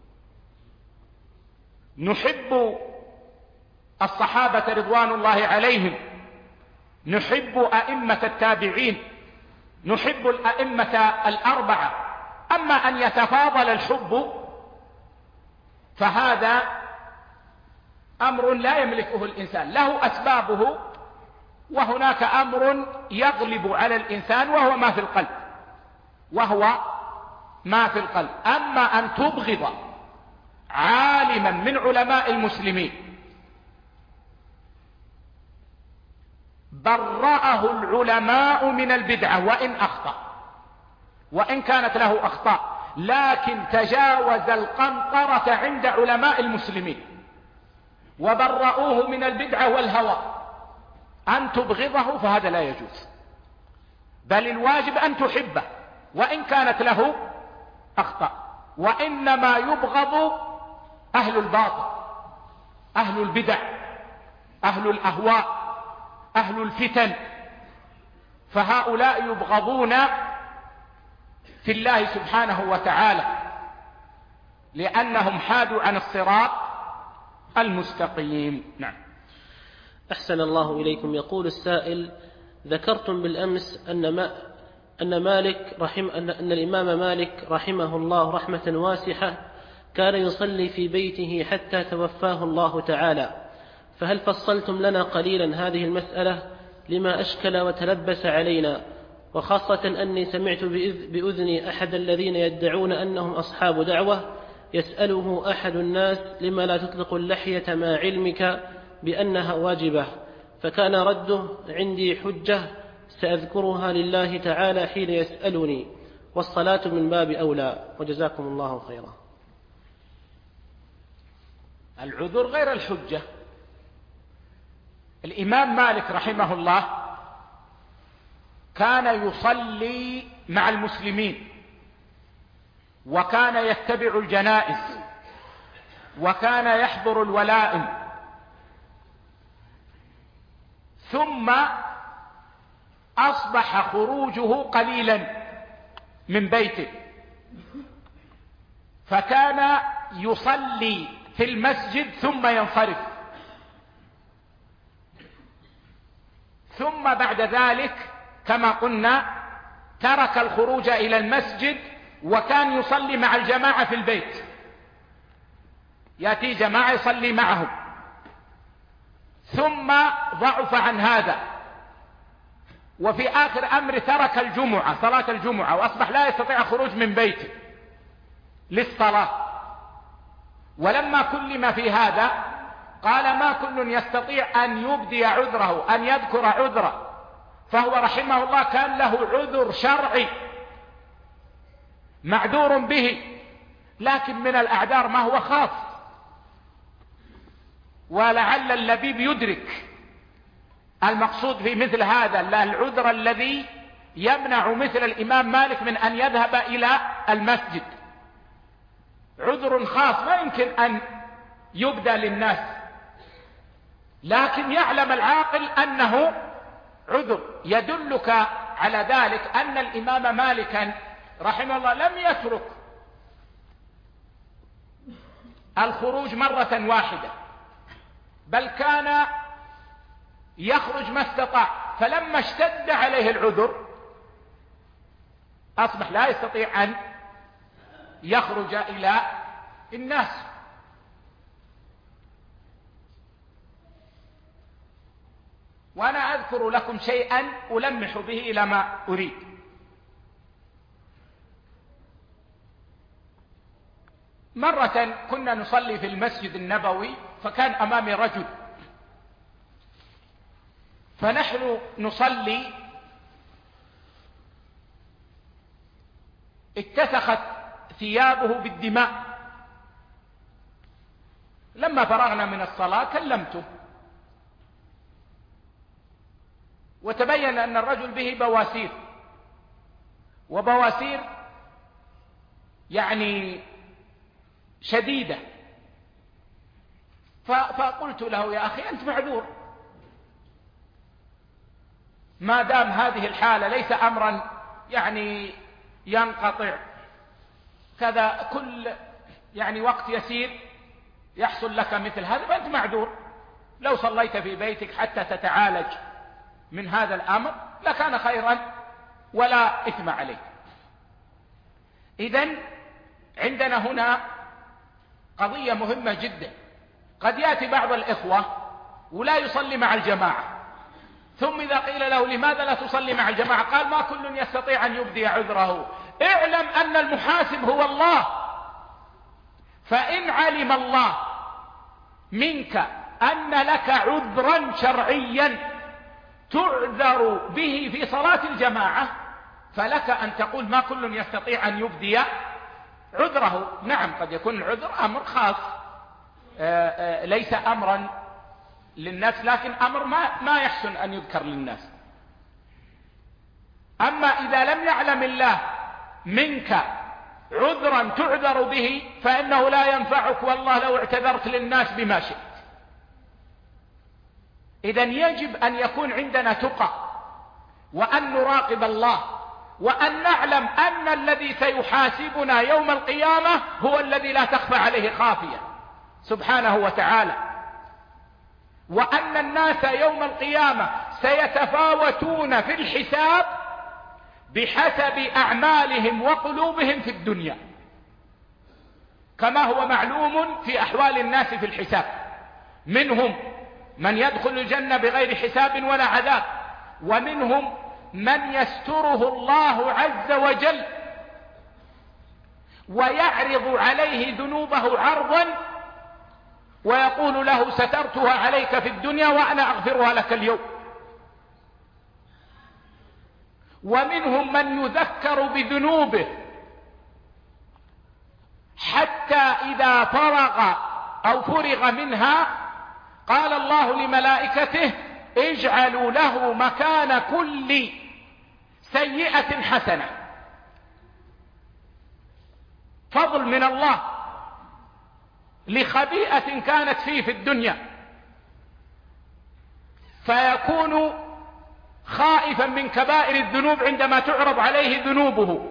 نحب الصحابة رضوان الله عليهم، نحب أئمة التابعين، نحب الأئمة الأربعة. أما أن يتفاضل الحب فهذا أمر لا يملكه الإنسان، له أسبابه، وهناك أمر يغلب على الإنسان وهو ما في القلب، أما أن تبغض عالما من علماء المسلمين برأه العلماء من البدعة وإن أخطأ، وإن كانت له أخطاء، لكن تجاوز القنطرة عند علماء المسلمين وبرؤوه من البدعة والهوى، أن تبغضه فهذا لا يجوز، بل الواجب أن تحبه وإن كانت له أخطاء. وإنما يبغض أهل الباطل، أهل البدع، أهل الأهواء، أهل الفتن، فهؤلاء يبغضون في الله سبحانه وتعالى لأنهم حادوا عن الصراط المستقيم. نعم. أحسن الله إليكم. يقول السائل: ذكرتم بالأمس أن الإمام مالك رحمه الله رحمة واسعة كان يصلي في بيته حتى توفاه الله تعالى، فهل فصلتم لنا قليلا هذه المسألة لما أشكل وتلبس علينا، وخاصة أني سمعت بأذني أحد الذين يدعون أنهم أصحاب دعوة يسأله أحد الناس لما لا تطلق اللحية مع علمك بأنها واجبة، فكان رده عندي حجة سأذكرها لله تعالى حين يسألني، والصلاة من باب أولى، وجزاكم الله خيرا. العذر غير الحجة. الإمام مالك رحمه الله كان يصلي مع المسلمين، وكان يتبع الجنائز، وكان يحضر الولائم، ثم أصبح خروجه قليلا من بيته، فكان يصلي في المسجد ثم ينصرف، ثم بعد ذلك كما قلنا ترك الخروج إلى المسجد، وكان يصلي مع الجماعة في البيت، يأتي جماعة يصلي معهم، ثم ضعف عن هذا، وفي آخر أمر ترك الجمعة، صلاة الجمعة، وأصبح لا يستطيع الخروج من بيته للصلاة. ولما كلم في هذا قال ما كل يستطيع أن يبدي عذره، أن يذكر عذره، فهو رحمه الله كان له عذر شرعي معذور به، لكن من الأعذار ما هو خاص، ولعل اللبيب يدرك المقصود في مثل هذا، العذر الذي يمنع مثل الإمام مالك من أن يذهب إلى المسجد، عذر خاص لا يمكن أن يبدى للناس، لكن يعلم العاقل أنه عذر. يدلك على ذلك أن الإمام مالكا رحمه الله لم يترك الخروج مرة واحدة، بل كان يخرج ما استطاع، فلما اشتد عليه العذر أصبح لا يستطيع أن يخرج إلى الناس. وأنا أذكر لكم شيئا ألمح به إلى ما أريد. مرة كنا نصلي في المسجد النبوي، فكان أمامي رجل، فنحن نصلي اتسخت ثيابه بالدماء، لما فرغنا من الصلاة كلمته، وتبين أن الرجل به بواسير، وبواسير يعني شديدة، فقلت له يا أخي أنت معذور، ما دام هذه الحالة ليس أمرا يعني ينقطع كذا، كل يعني وقت يسير يحصل لك مثل هذا، فأنت معذور، لو صليت في بيتك حتى تتعالج من هذا الأمر لكان خيرا ولا إثم عليك. إذن عندنا هنا قضية مهمة جدا، قد يأتي بعض الإخوة ولا يصلي مع الجماعة، ثم إذا قيل له لماذا لا تصلي مع الجماعة قال ما كل يستطيع أن يبدي عذره. اعلم أن المحاسب هو الله، فإن علم الله منك أن لك عذرا شرعيا تعذر به في صلاة الجماعة، فلك أن تقول ما كل يستطيع أن يبدي عذره. نعم قد يكون العذر أمر خاص ليس أمرا للناس، لكن أمر ما يحسن أن يذكر للناس. أما إذا لم يعلم الله منك عذرا تعذر به فإنه لا ينفعك والله لو اعتذرت للناس بما شئت. إذن يجب أن يكون عندنا تقى، وأن نراقب الله، وأن نعلم أن الذي سيحاسبنا يوم القيامة هو الذي لا تخفى عليه خافية سبحانه وتعالى، وأن الناس يوم القيامة سيتفاوتون في الحساب بحسب أعمالهم وقلوبهم في الدنيا. كما هو معلوم في أحوال الناس في الحساب. منهم من يدخل الجنة بغير حساب ولا عذاب، ومنهم من يستره الله عز وجل ويعرض عليه ذنوبه عرضا ويقول له سترتها عليك في الدنيا وأنا أغفرها لك اليوم. ومنهم من يذكر بذنوبه حتى إذا فرغ منها قال الله لملائكته اجعلوا له مكان كل سيئة حسنة. فضل من الله لخبيئة كانت فيه في الدنيا، فيكون خائفا من كبائر الذنوب عندما تعرض عليه ذنوبه،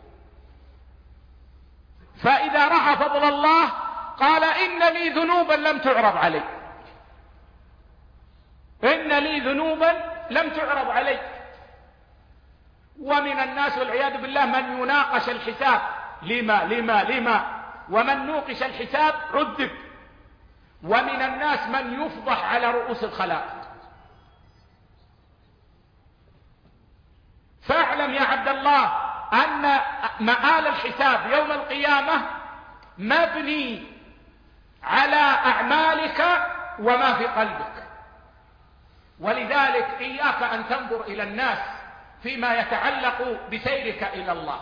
فإذا رأى فضل الله قال إن لي ذنوبا لم تعرض علي، إن لي ذنوبا لم تعرض علي. ومن الناس والعياذ بالله من يناقش الحساب لما ومن نوقش الحساب عذب. ومن الناس من يفضح على رؤوس الخلائق. فاعلم يا عبد الله أن مآل الحساب يوم القيامة مبني على أعمالك وما في قلبك. ولذلك إياك أن تنظر إلى الناس فيما يتعلق بسيرك إلى الله،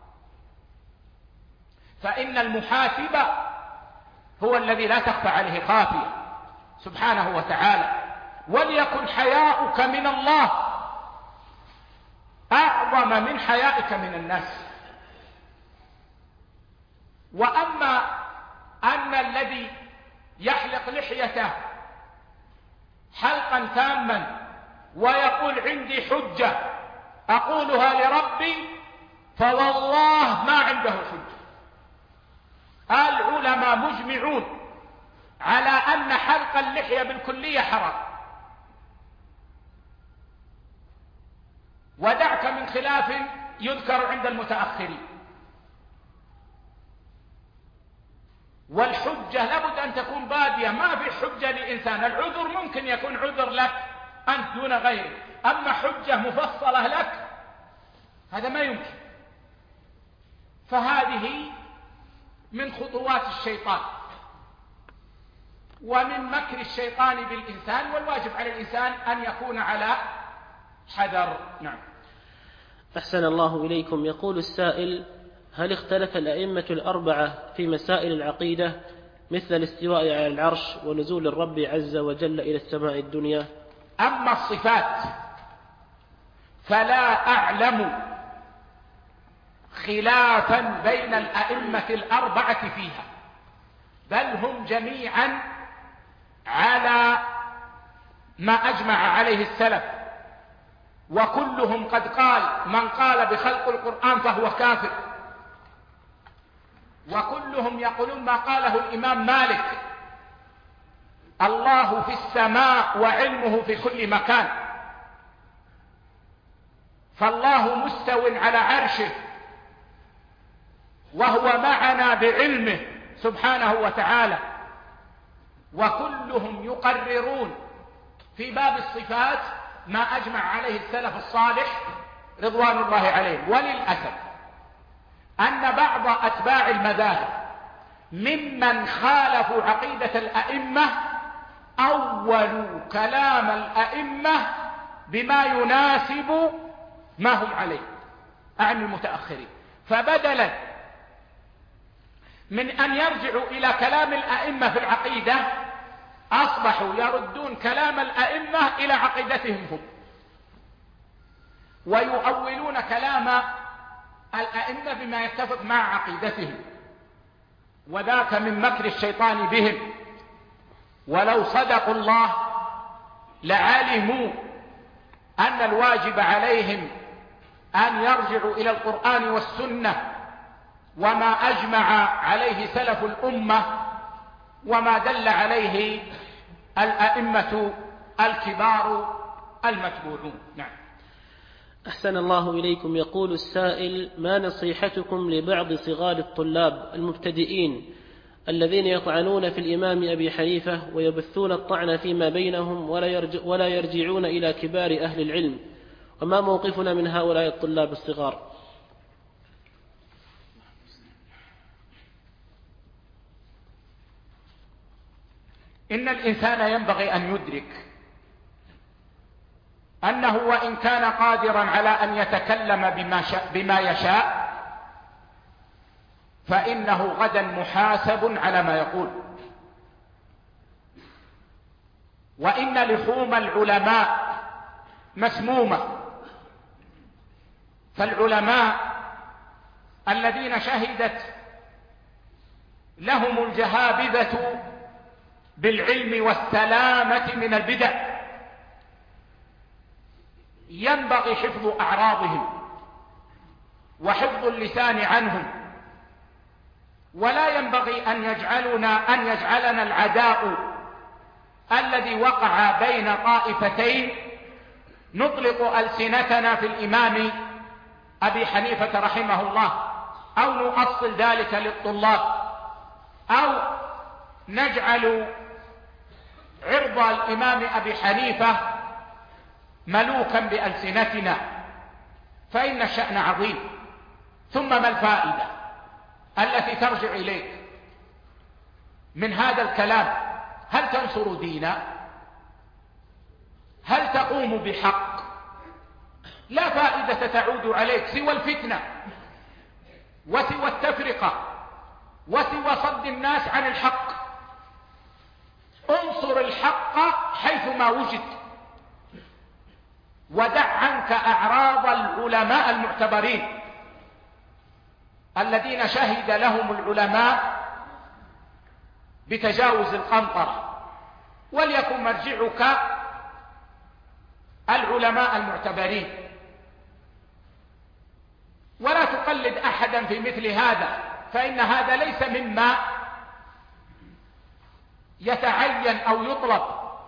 فإن المحاسب هو الذي لا تخفى عليه خافية سبحانه وتعالى. وليكن حياؤك من الله أعظم من حيائك من الناس. وأما أن الذي يحلق لحيته حلقا تاما ويقول عندي حجة أقولها لربي، فوالله ما عنده حجة. العلماء مجمعون على أن حلق اللحية بالكلية حرام، ودعك من خلاف يذكر عند المتأخرين. والحجة لابد أن تكون بادية، ما في حجة لإنسان. العذر ممكن يكون عذر لك أنت دون غيرك، أما حجة مفصلة لك هذا ما يمكن. فهذه من خطوات الشيطان ومن مكر الشيطان بالإنسان، والواجب على الإنسان أن يكون على حذر. نعم. أحسن الله إليكم. يقول السائل: هل اختلف الأئمة الأربعة في مسائل العقيدة مثل الاستواء على العرش ونزول الرب عز وجل إلى السماء الدنيا؟ أما الصفات فلا أعلم خلافا بين الأئمة الأربعة فيها، بل هم جميعا على ما أجمع عليه السلف، وكلهم قد قال من قال بخلق القرآن فهو كافر، وكلهم يقولون ما قاله الإمام مالك: الله في السماء وعلمه في كل مكان، فالله مستو على عرشه وهو معنا بعلمه سبحانه وتعالى. وكلهم يقررون في باب الصفات ما أجمع عليه السلف الصالح رضوان الله عليهم. وللأسف أن بعض أتباع المذاهب ممن خالفوا عقيدة الأئمة أولوا كلام الأئمة بما يناسب ما هم عليه، أعني المتأخرين. فبدلا من أن يرجعوا إلى كلام الأئمة في العقيدة أصبحوا يردون كلام الأئمة إلى عقيدتهم هم، ويؤولون كلام الأئمة بما يتفق مع عقيدتهم، وذاك من مكر الشيطان بهم. ولو صدقوا الله لعلموا أن الواجب عليهم أن يرجعوا إلى القرآن والسنة وما أجمع عليه سلف الأمة وما دل عليه الأئمة الكبار المتبوعون. نعم. أحسن الله إليكم. يقول السائل: ما نصيحتكم لبعض صغار الطلاب المبتدئين الذين يطعنون في الإمام أبي حنيفة ويبثون الطعن فيما بينهم ولا يرجعون إلى كبار أهل العلم، وما موقفنا من هؤلاء الطلاب الصغار؟ إن الإنسان ينبغي أن يدرك أنه وإن كان قادرا على أن يتكلم بما يشاء فإنه غدا محاسب على ما يقول. وإن لحوم العلماء مسمومة، فالعلماء الذين شهدت لهم الجهابذة بالعلم والسلامة من البدع ينبغي حفظ أعراضهم وحفظ اللسان عنهم، ولا ينبغي أن يجعلنا العداء الذي وقع بين طائفتين نطلق ألسنتنا في الإمام أبي حنيفة رحمه الله، أو نؤصل ذلك للطلاب، أو نجعل عرض الإمام أبي حنيفة ملوكا بألسنتنا، فإن الشأن عظيم. ثم ما الفائدة التي ترجع إليك من هذا الكلام؟ هل تنصر دينا؟ هل تقوم بحق؟ لا فائدة تعود عليك سوى الفتنة وسوى التفرقة وسوى صد الناس عن الحق. انصر الحق حيثما وجد، ودع عنك أعراض العلماء المعتبرين الذين شهد لهم العلماء بتجاوز القنطرة، وليكن مرجعك العلماء المعتبرين، ولا تقلد أحدا في مثل هذا، فإن هذا ليس مما يتعين أو يطلب.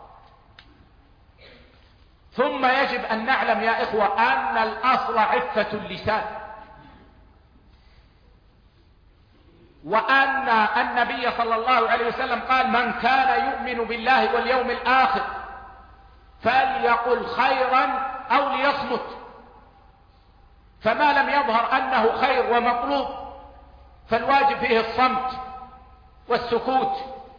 ثم يجب أن نعلم يا إخوة أن الأصل عفة اللسان، وأن النبي صلى الله عليه وسلم قال: من كان يؤمن بالله واليوم الآخر فليقل خيرا أو ليصمت. فما لم يظهر أنه خير ومطلوب فالواجب فيه الصمت والسكوت.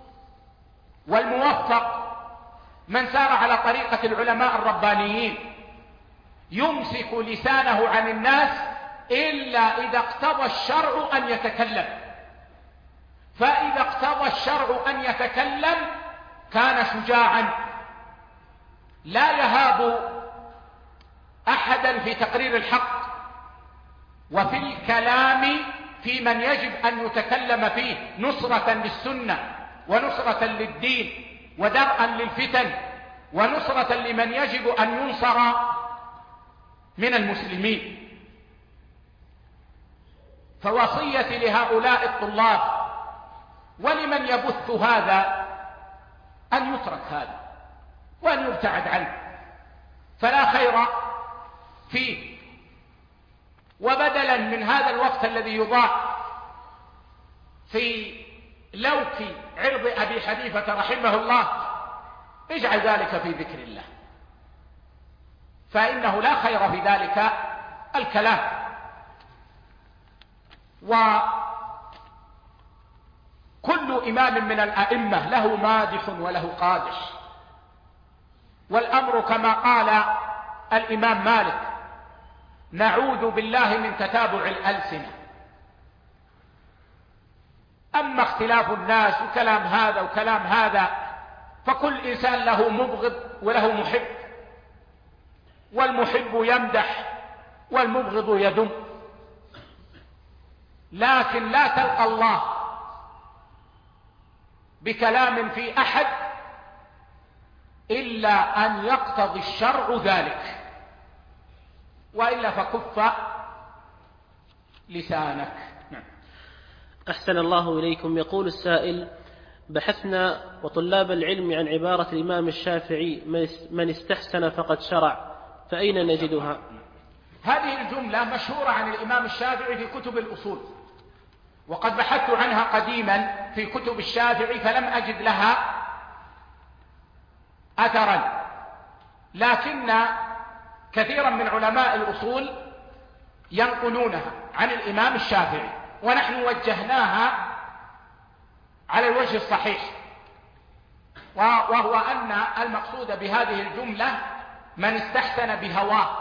والموفق من سار على طريقة العلماء الربانيين يمسك لسانه عن الناس إلا إذا اقتضى الشرع أن يتكلم، فإذا اقتضى الشرع أن يتكلم كان شجاعا لا يهاب أحدا في تقرير الحق وفي الكلام في من يجب أن يتكلم فيه، نصرة للسنة ونصرة للدين ودرءا للفتن ونصرة لمن يجب أن ينصر من المسلمين. فوصيتي لهؤلاء الطلاب ولمن يبث هذا أن يترك هذا وأن يبتعد عنه، فلا خير فيه. وبدلا من هذا الوقت الذي يضاع في لوك عرض أبي حنيفة رحمه الله اجعل ذلك في ذكر الله، فإنه لا خير في ذلك الكلام. وكل إمام من الأئمة له مادح وله قادح، والأمر كما قال الإمام مالك: نعوذ بالله من تتابع الألسنة. أما اختلاف الناس وكلام هذا وكلام هذا فكل إنسان له مبغض وله محب، والمحب يمدح والمبغض يذم، لكن لا تلقى الله بكلام في أحد إلا أن يقتضي الشرع ذلك، وإلا فكف لسانك. أحسن الله إليكم. يقول السائل: بحثنا وطلاب العلم عن عبارة الإمام الشافعي: من استحسن فقد شرع، فأين نجدها؟ هذه الجملة مشهورة عن الإمام الشافعي في كتب الأصول، وقد بحثت عنها قديما في كتب الشافعي فلم أجد لها أثرا، لكن كثيرا من علماء الأصول ينقلونها عن الإمام الشافعي، ونحن وجهناها على الوجه الصحيح، وهو أن المقصود بهذه الجملة من استحسن بهواه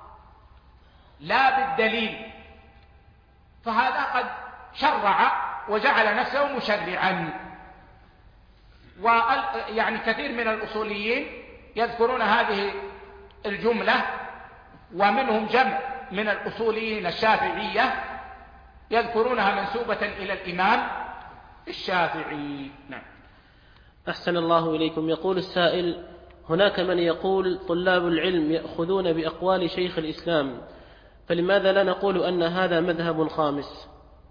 لا بالدليل، فهذا قد شرع وجعل نفسه مشرعا. يعني كثير من الأصوليين يذكرون هذه الجملة، ومنهم جمع من الأصوليين الشافعية يذكرونها منسوبة إلى الإمام الشافعي. نعم. أحسن الله إليكم. يقول السائل: هناك من يقول طلاب العلم يأخذون بأقوال شيخ الإسلام، فلماذا لا نقول أن هذا مذهب خامس؟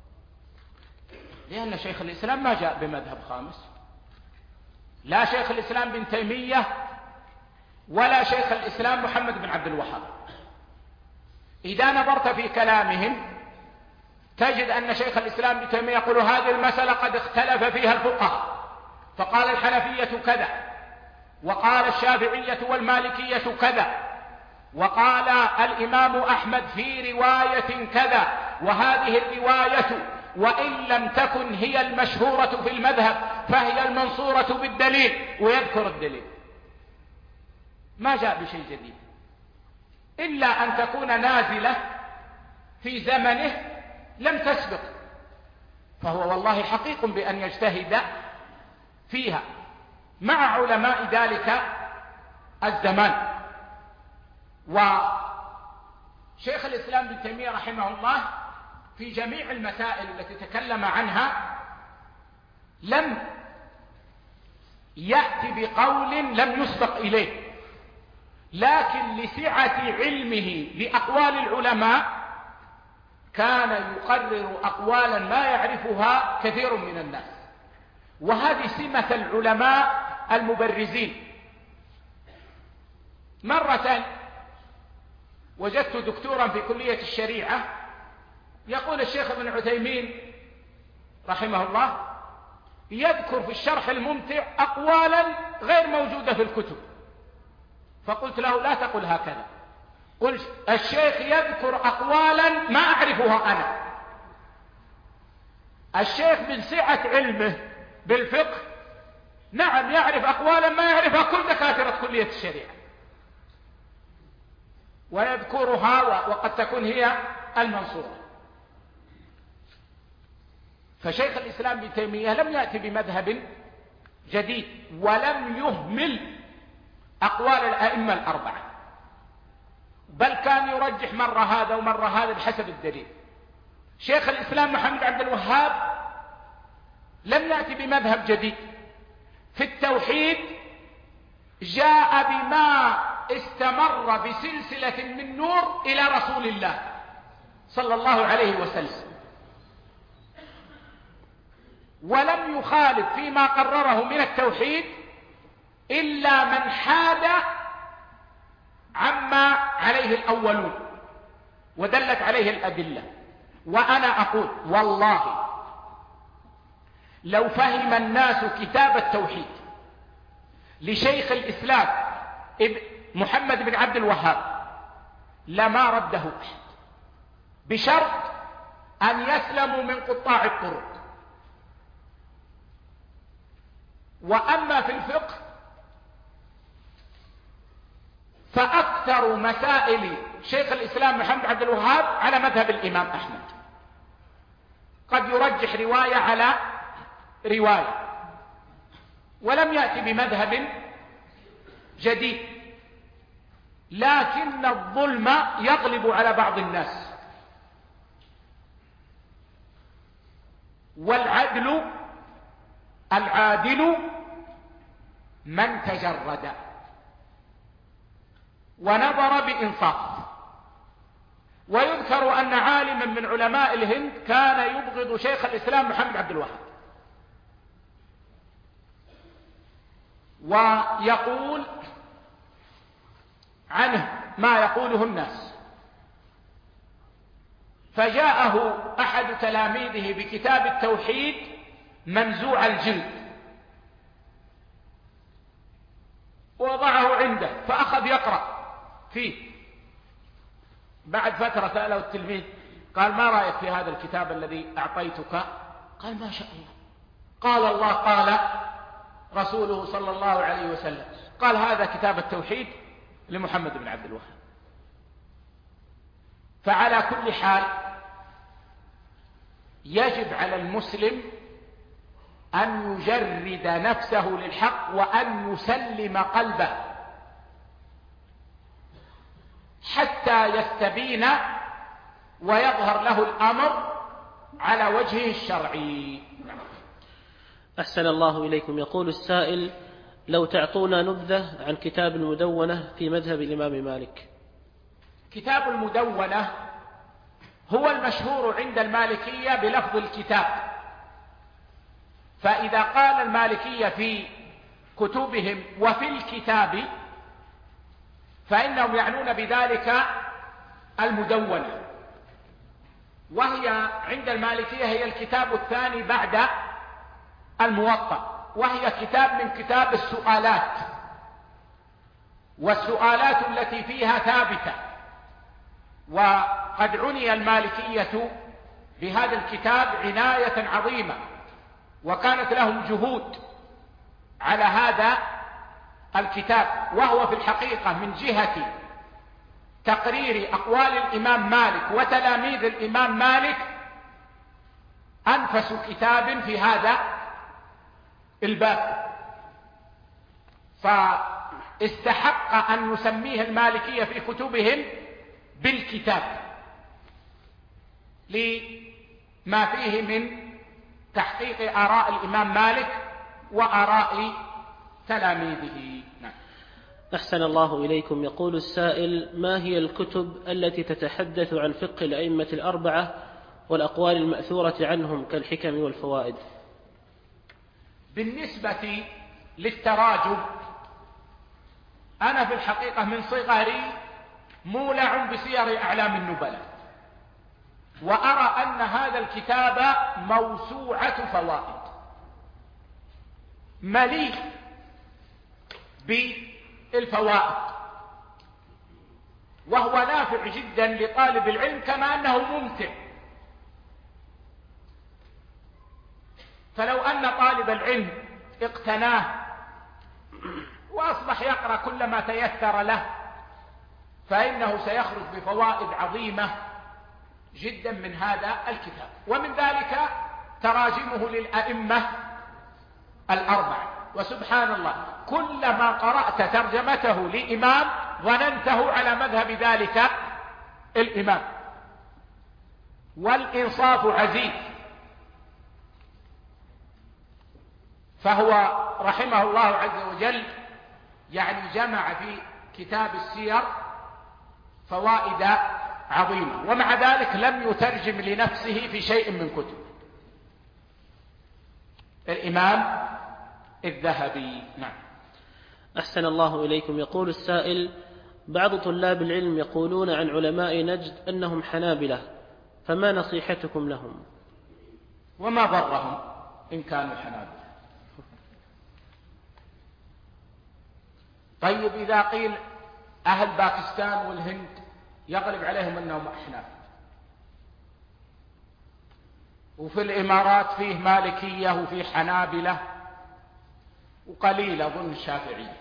لأن شيخ الإسلام ما جاء بمذهب خامس، لا شيخ الإسلام بن تيمية ولا شيخ الإسلام محمد بن عبد الوهاب. إذا نظرت في كلامهم تجد أن شيخ الإسلام بن تيمية يقول هذه المسألة قد اختلف فيها الفقهاء، فقال الحنفية كذا، وقال الشافعية والمالكية كذا، وقال الإمام أحمد في رواية كذا، وهذه الرواية وإن لم تكن هي المشهورة في المذهب فهي المنصورة بالدليل، ويذكر الدليل. ما جاء بشيء جديد إلا أن تكون نازلة في زمنه لم تسبق، فهو والله حقيق بأن يجتهد فيها مع علماء ذلك الزمان. وشيخ الإسلام بن تيمية رحمه الله في جميع المسائل التي تكلم عنها لم يأتي بقول لم يسبق إليه، لكن لسعة علمه بأقوال العلماء كان يقرر أقوالا ما يعرفها كثير من الناس، وهذه سمة العلماء المبرزين. مرة وجدت دكتورا في كلية الشريعة يقول الشيخ ابن عثيمين رحمه الله يذكر في الشرح الممتع أقوالا غير موجودة في الكتب، فقلت له لا تقل هكذا، قلت الشيخ يذكر أقوالا ما أعرفها أنا. الشيخ من سعة علمه بالفقه نعم يعرف أقوالا ما يعرفها كل دكاترة كلية الشريعة، ويذكرها وقد تكون هي المنصورة. فشيخ الإسلام ابن تيمية لم يأتي بمذهب جديد، ولم يهمل أقوال الأئمة الأربعة، بل كان يرجح مرة هذا ومرة هذا بحسب الدليل. شيخ الإسلام محمد عبد الوهاب لم يأتي بمذهب جديد في التوحيد، جاء بما استمر بسلسلة من نور إلى رسول الله صلى الله عليه وسلم، ولم يخالف فيما قرره من التوحيد إلا من حاد عما عليه الأولون ودلت عليه الأدلة. وأنا أقول والله لو فهم الناس كتاب التوحيد لشيخ الإسلام محمد بن عبد الوهاب لما رده أحد، بشرط أن يسلموا من قطاع الطرق. وأما في الفقه فأكثر مسائل شيخ الإسلام محمد عبد الوهاب على مذهب الإمام أحمد، قد يرجح رواية على رواية، ولم يأتي بمذهب جديد، لكن الظلم يغلب على بعض الناس، والعدل العادل من تجرد ونظر بإنصاف. ويذكر أن عالما من علماء الهند كان يبغض شيخ الإسلام محمد عبد الوهاب، ويقول عنه ما يقوله الناس، فجاءه أحد تلاميذه بكتاب التوحيد منزوع الجلد ووضعه عنده فأخذ يقرأ فيه. بعد فترة سأله التلميذ قال: ما رأيك في هذا الكتاب الذي أعطيتك؟ قال: ما شاء الله، قال الله قال رسوله صلى الله عليه وسلم. قال: هذا كتاب التوحيد لمحمد بن عبد الوهاب. فعلى كل حال يجب على المسلم أن يجرد نفسه للحق وأن يسلم قلبه حتى يستبين ويظهر له الأمر على وجهه الشرعي. أحسن الله إليكم. يقول السائل: لو تعطونا نبذة عن كتاب المدونة في مذهب الإمام مالك. كتاب المدونة هو المشهور عند المالكية بلفظ الكتاب، فإذا قال المالكية في كتبهم وفي الكتاب فإنهم يعنون بذلك المدونة، وهي عند المالكية هي الكتاب الثاني بعد الموطأ، وهي كتاب من كتاب السؤالات، والسؤالات التي فيها ثابتة. وقد عني المالكية بهذا الكتاب عناية عظيمة، وكانت لهم جهود على هذا الكتاب، وهو في الحقيقة من جهة تقرير أقوال الإمام مالك وتلاميذ الإمام مالك أنفس كتاب في هذا الباب، فاستحق أن نسميه المالكية في كتبهم بالكتاب لما فيه من تحقيق آراء الإمام مالك وآراء تلاميذه. نعم. أحسن الله إليكم. يقول السائل: ما هي الكتب التي تتحدث عن فقه الأئمة الأربعة والأقوال المأثورة عنهم كالحكم والفوائد؟ بالنسبة للتراجم، أنا في الحقيقة من صغري مولع بسير أعلام النبلاء، وأرى أن هذا الكتاب موسوعة فوائد مليء بالفوائد، وهو نافع جدا لطالب العلم كما أنه ممتع. فلو أن طالب العلم اقتناه وأصبح يقرأ كل ما تيسر له فإنه سيخرج بفوائد عظيمة جدا من هذا الكتاب. ومن ذلك تراجمه للأئمة الأربعة، وسبحان الله كلما قرأت ترجمته لإمام ظننته على مذهب ذلك الإمام، والإنصاف عزيز. فهو رحمه الله عز وجل يعني جمع في كتاب السير فوائد عظيمة، ومع ذلك لم يترجم لنفسه في شيء من كتب الإمام الذهبي. نعم. أحسن الله إليكم. يقول السائل: بعض طلاب العلم يقولون عن علماء نجد أنهم حنابلة، فما نصيحتكم لهم؟ وما ضرهم إن كانوا حنابلة. طيب إذا قيل أهل باكستان والهند يغلب عليهم أنهم أحناف، وفي الإمارات فيه مالكية وفيه حنابلة وقليل أظن الشافعية،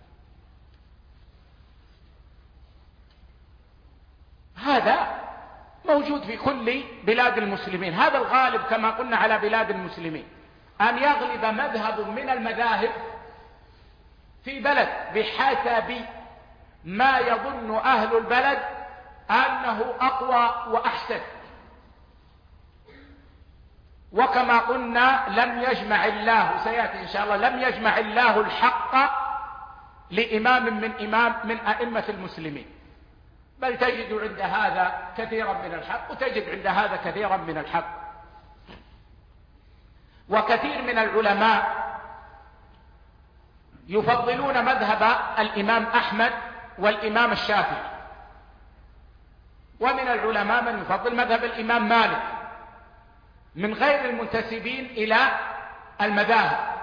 هذا موجود في كل بلاد المسلمين. هذا الغالب كما قلنا على بلاد المسلمين، أن يغلب مذهب من المذاهب في بلد بحسب ما يظن أهل البلد أنه أقوى وأحسن. وكما قلنا لم يجمع الله، سيأتي إن شاء الله، لم يجمع الله الحق لإمام من أئمة المسلمين، بل تجد عند هذا كثيرا من الحق وتجد عند هذا كثيرا من الحق. وكثير من العلماء يفضلون مذهب الإمام أحمد والإمام الشافعي، ومن العلماء من يفضل مذهب الإمام مالك من غير المنتسبين إلى المذاهب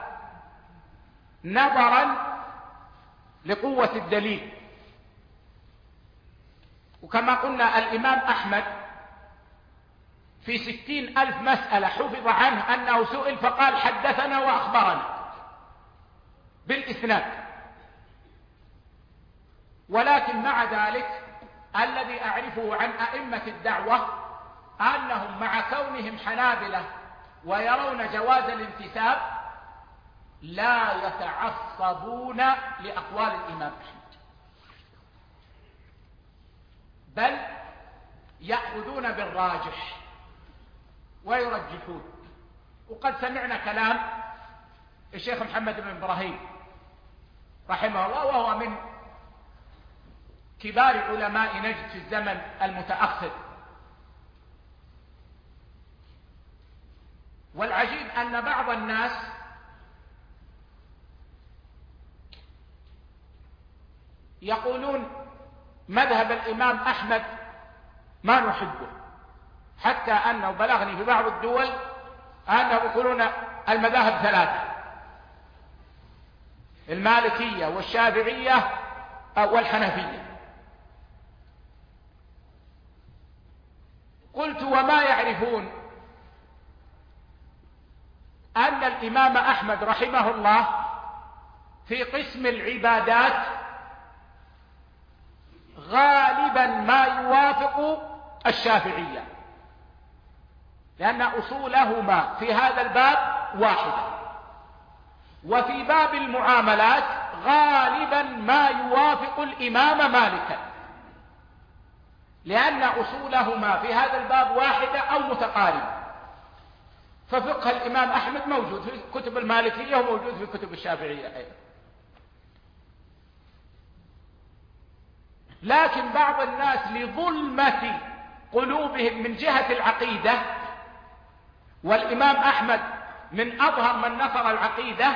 نظرا لقوة الدليل. وكما قلنا الإمام أحمد في 60,000 مسألة حفظ عنه أنه سئل فقال حدثنا وأخبرنا بالإسناد. ولكن مع ذلك الذي أعرفه عن أئمة الدعوة أنهم مع كونهم حنابلة ويرون جواز الانتساب لا يتعصبون لأقوال الإمام أحمد، بل يأخذون بالراجح ويرجحون. وقد سمعنا كلام الشيخ محمد بن إبراهيم رحمه الله، وهو من كبار علماء نجد في الزمن المتأخر. والعجيب أن بعض الناس يقولون مذهب الإمام أحمد ما نحبه، حتى أنه بلغني في بعض الدول أنهم يقولون المذاهب 3: المالكية والشافعية والحنفية. قلت وما يعرفون أن الإمام أحمد رحمه الله في قسم العبادات غالبا ما يوافق الشافعية، لأن أصولهما في هذا الباب واحدة. وفي باب المعاملات غالبا ما يوافق الإمام مالكا، لأن أصولهما في هذا الباب واحدة أو متقاربة. ففقه الإمام أحمد موجود في كتب المالكية وموجود في كتب الشافعية أيضا. لكن بعض الناس لظلمة قلوبهم من جهة العقيدة، والإمام أحمد من أظهر من نصر العقيدة،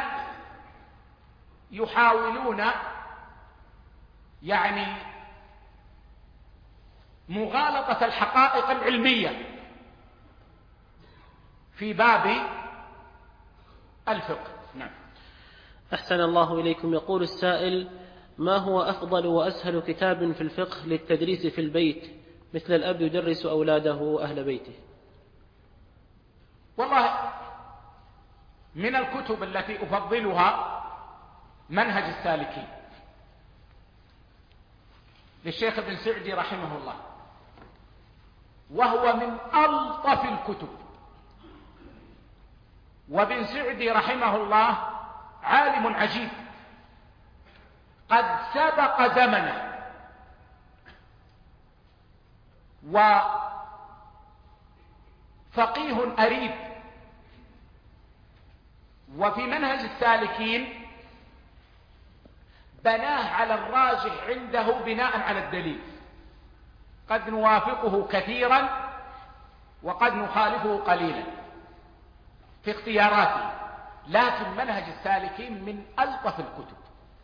يحاولون مغالطة الحقائق العلمية في باب الفقه. نعم. أحسن الله إليكم. يقول السائل: ما هو أفضل وأسهل كتاب في الفقه للتدريس في البيت، مثل الأب يدرس أولاده وأهل بيته؟ والله من الكتب التي أفضلها منهج السالكين للشيخ ابن سعدي رحمه الله، وهو من ألطف الكتب. وابن سعدي رحمه الله عالم عجيب قد سبق زمنه، وفقيه أريب. وفي منهج السالكين بناه على الراجح عنده بناء على الدليل، قد نوافقه كثيرا وقد نخالفه قليلا في اختياراته، لكن منهج السالكين من ألطف الكتب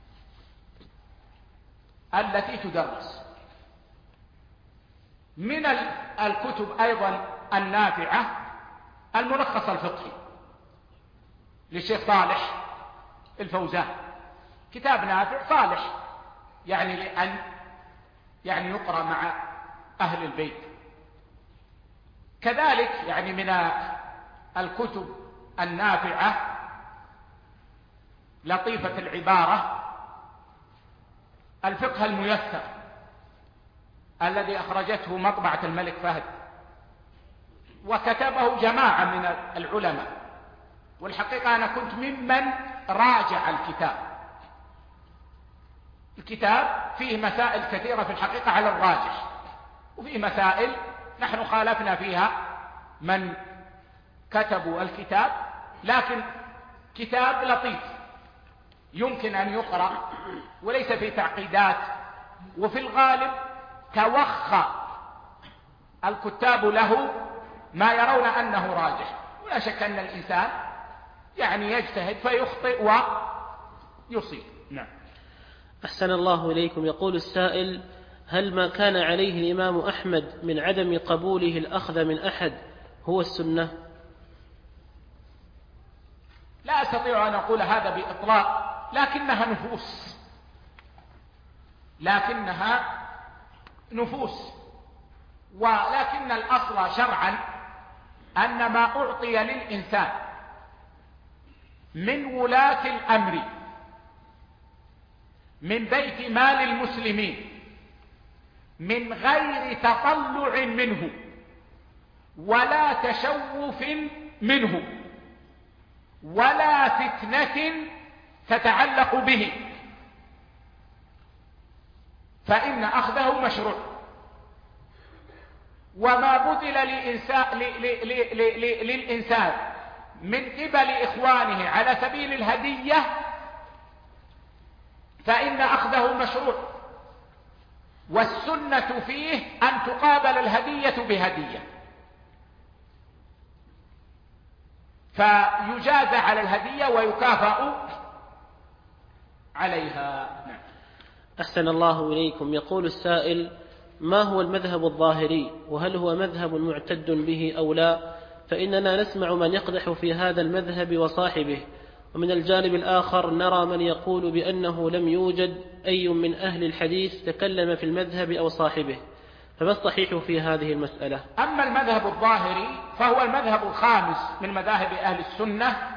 التي تدرس. من الكتب أيضا النافعة الملخص الفقهي للشيخ صالح الفوزان، كتاب نافع صالح لأن يقرأ مع أهل البيت. كذلك من الكتب النافعة لطيفة العبارة الفقه الميسر الذي أخرجته مطبعة الملك فهد، وكتبه جماعة من العلماء. والحقيقة أنا كنت ممن راجع الكتاب فيه مسائل كثيرة في الحقيقة على الراجح، وفيه مسائل نحن خالفنا فيها من كتبوا الكتاب، لكن كتاب لطيف يمكن أن يقرأ وليس فيه تعقيدات. وفي الغالب توخى الكتاب له ما يرون أنه راجح، ولا شك أن الإنسان يجتهد فيخطئ ويصيب. نعم. أحسن الله إليكم. يقول السائل: هل ما كان عليه الإمام أحمد من عدم قبوله الأخذ من أحد هو السنة؟ لا أستطيع أن أقول هذا بإطلاق، لكنها نفوس، ولكن الأصل شرعا أن ما أعطي للإنسان من ولاة الأمر من بيت مال المسلمين من غير تطلع منه ولا تشوف منه ولا فتنة تتعلق به فإن أخذه مشروع. وما بذل للإنسان من قبل إخوانه على سبيل الهدية فإن أخذه مشروع، والسنة فيه أن تقابل الهدية بهدية، فيجازى على الهدية ويكافأ عليها. أحسن الله إليكم. يقول السائل: ما هو المذهب الظاهري، وهل هو مذهب معتد به أو لا؟ فإننا نسمع من يقدح في هذا المذهب وصاحبه، ومن الجانب الآخر نرى من يقول بأنه لم يوجد أي من أهل الحديث تكلم في المذهب أو صاحبه، فما الصحيح في هذه المسألة؟ أما المذهب الظاهري فهو المذهب الخامس من مذاهب أهل السنة،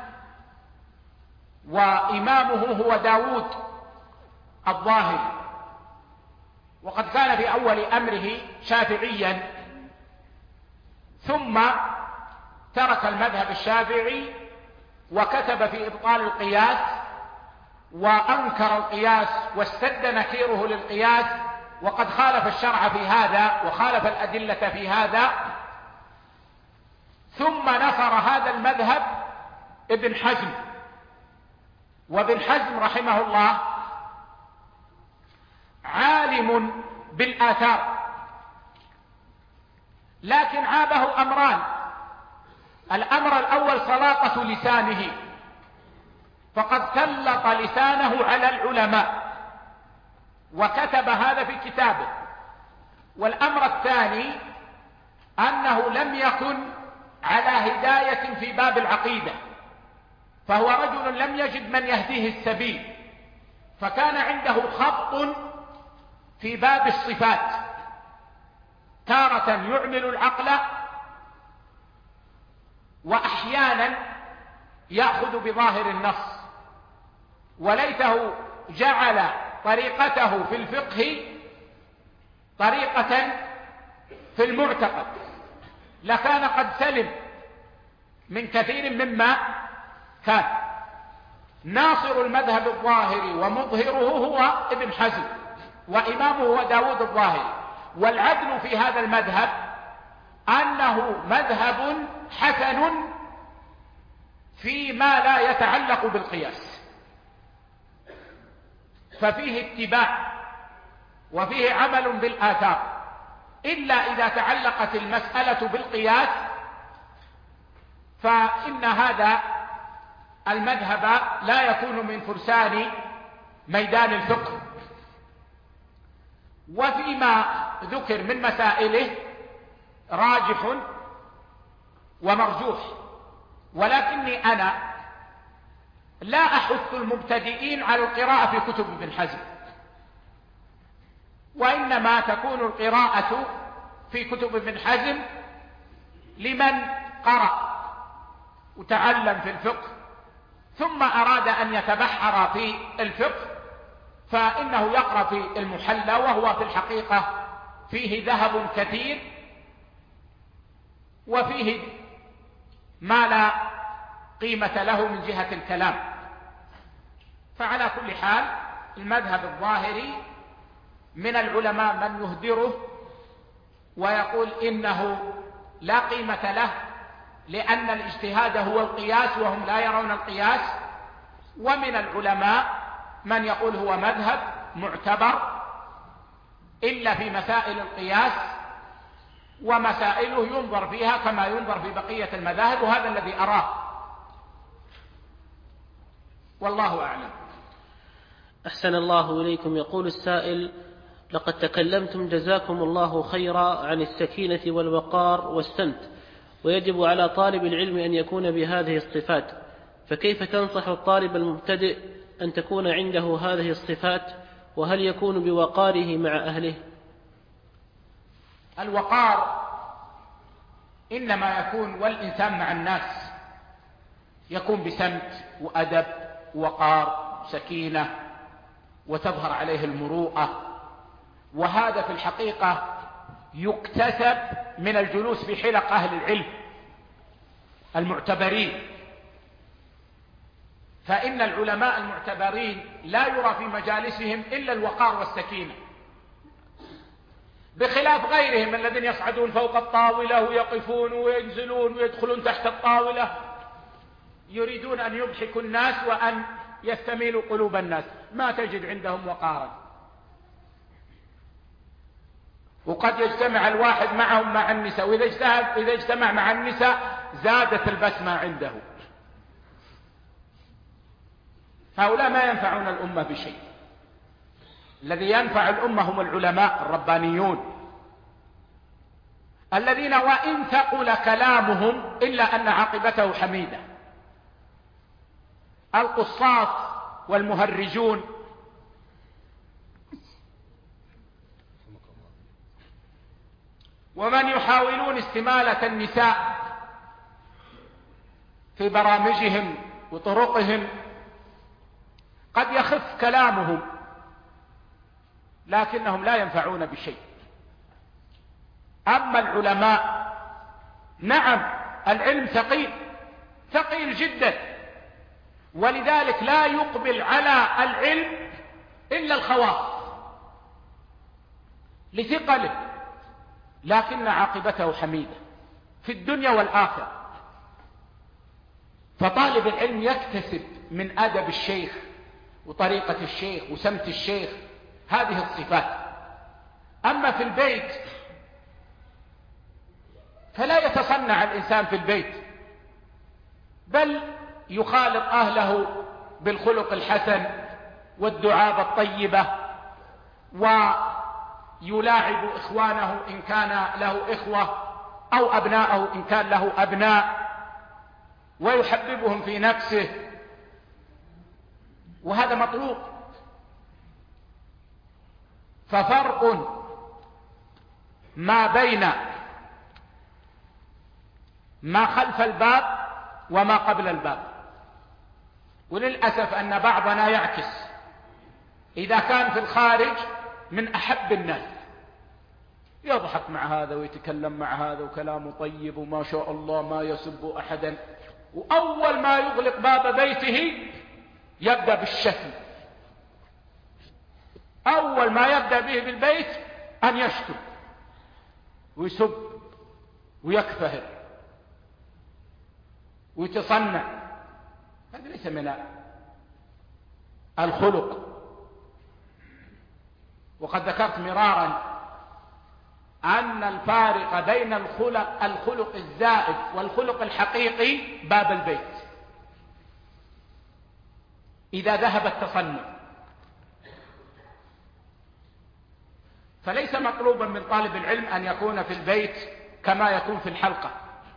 وإمامه هو داود الظاهري، وقد كان في أول أمره شافعيا ثم ترك المذهب الشافعي وكتب في إبطال القياس وأنكر القياس واستد نكيره للقياس، وقد خالف الشرع في هذا وخالف الأدلة في هذا. ثم نصر هذا المذهب ابن حزم، وابن حزم رحمه الله عالم بالآثار، لكن عابه أمران: الأمر الأول سلاطة لسانه، فقد سلط لسانه على العلماء وكتب هذا في كتابه. والأمر الثاني أنه لم يكن على هداية في باب العقيدة، فهو رجل لم يجد من يهديه السبيل، فكان عنده خط في باب الصفات، تارة يعمل العقل وأحيانا يأخذ بظاهر النص، وليته جعل طريقته في الفقه طريقة في المعتقد، لكان قد سلم من كثير مما كان. ناصر المذهب الظاهري ومظهره هو ابن حزم، وإمامه هو داود الظاهري. والعدل في هذا المذهب أنه مذهب حسن فيما لا يتعلق بالقياس، ففيه اتباع وفيه عمل بالآثار، إلا إذا تعلقت المسألة بالقياس فإن هذا المذهب لا يكون من فرسان ميدان الفقه. وفيما ذكر من مسائله راجح ومرجوح، ولكني أنا لا أحث المبتدئين على القراءة في كتب ابن حزم، وإنما تكون القراءة في كتب ابن حزم لمن قرأ وتعلم في الفقه ثم أراد أن يتبحر في الفقه، فإنه يقرأ في المحلى، وهو في الحقيقة فيه ذهب كثير وفيه ما لا قيمة له من جهة الكلام. فعلى كل حال المذهب الظاهري من العلماء من يهدره ويقول إنه لا قيمة له لأن الاجتهاد هو القياس وهم لا يرون القياس، ومن العلماء من يقول هو مذهب معتبر إلا في مسائل القياس، ومسائله ينظر فيها كما ينظر في بقية المذاهب، وهذا الذي أراه والله أعلم. أحسن الله إليكم. يقول السائل: لقد تكلمتم جزاكم الله خيرا عن السكينة والوقار والسمت، ويجب على طالب العلم أن يكون بهذه الصفات، فكيف تنصح الطالب المبتدئ أن تكون عنده هذه الصفات؟ وهل يكون بوقاره مع أهله؟ الوقار إنما يكون والإنسان مع الناس يكون بسمت وأدب ووقار سكينة، وتظهر عليه المروءة، وهذا في الحقيقة يكتسب من الجلوس في حلق أهل العلم المعتبرين، فإن العلماء المعتبرين لا يرى في مجالسهم إلا الوقار والسكينة، بخلاف غيرهم الذين يصعدون فوق الطاولة ويقفون وينزلون ويدخلون تحت الطاولة، يريدون أن يضحكوا الناس وأن يستميلوا قلوب الناس، ما تجد عندهم وقارا. وقد يجتمع الواحد معهم مع النساء، وإذا اجتمع مع النساء زادت البسمة عنده. هؤلاء ما ينفعون الأمة بشيء. الذي ينفع الأمة هم العلماء الربانيون الذين وإن ثقل كلامهم إلا أن عاقبته حميدة. القصاص والمهرجون ومن يحاولون استمالة النساء في برامجهم وطرقهم قد يخف كلامهم، لكنهم لا ينفعون بشيء. أما العلماء، نعم العلم ثقيل جدا، ولذلك لا يقبل على العلم إلا الخواص لثقله، لكن عاقبته حميدة في الدنيا والآخرة. فطالب العلم يكتسب من أدب الشيخ وطريقة الشيخ وسمت الشيخ هذه الصفات. أما في البيت فلا يتصنع الإنسان في البيت، بل يخالط أهله بالخلق الحسن والدعابة الطيبة، ويلاعب إخوانه إن كان له إخوة أو أبناءه إن كان له أبناء، ويحببهم في نفسه، وهذا مطلوب. ففرق ما بين ما خلف الباب وما قبل الباب. وللأسف أن بعضنا يعكس، إذا كان في الخارج من أحب الناس يضحك مع هذا ويتكلم مع هذا وكلامه طيب وما شاء الله ما يسب أحدا، وأول ما يغلق باب بيته يبدأ بالشتم. أول ما يبدأ به بالبيت أن يشتم ويسب ويكفهر ويتصنع. هذا ليس من الخلق. وقد ذكرت مرارا أن الفارق بين الخلق الزائد والخلق الحقيقي باب البيت. إذا ذهب التصنع، فليس مطلوبا من طالب العلم أن يكون في البيت كما يكون في الحلقة،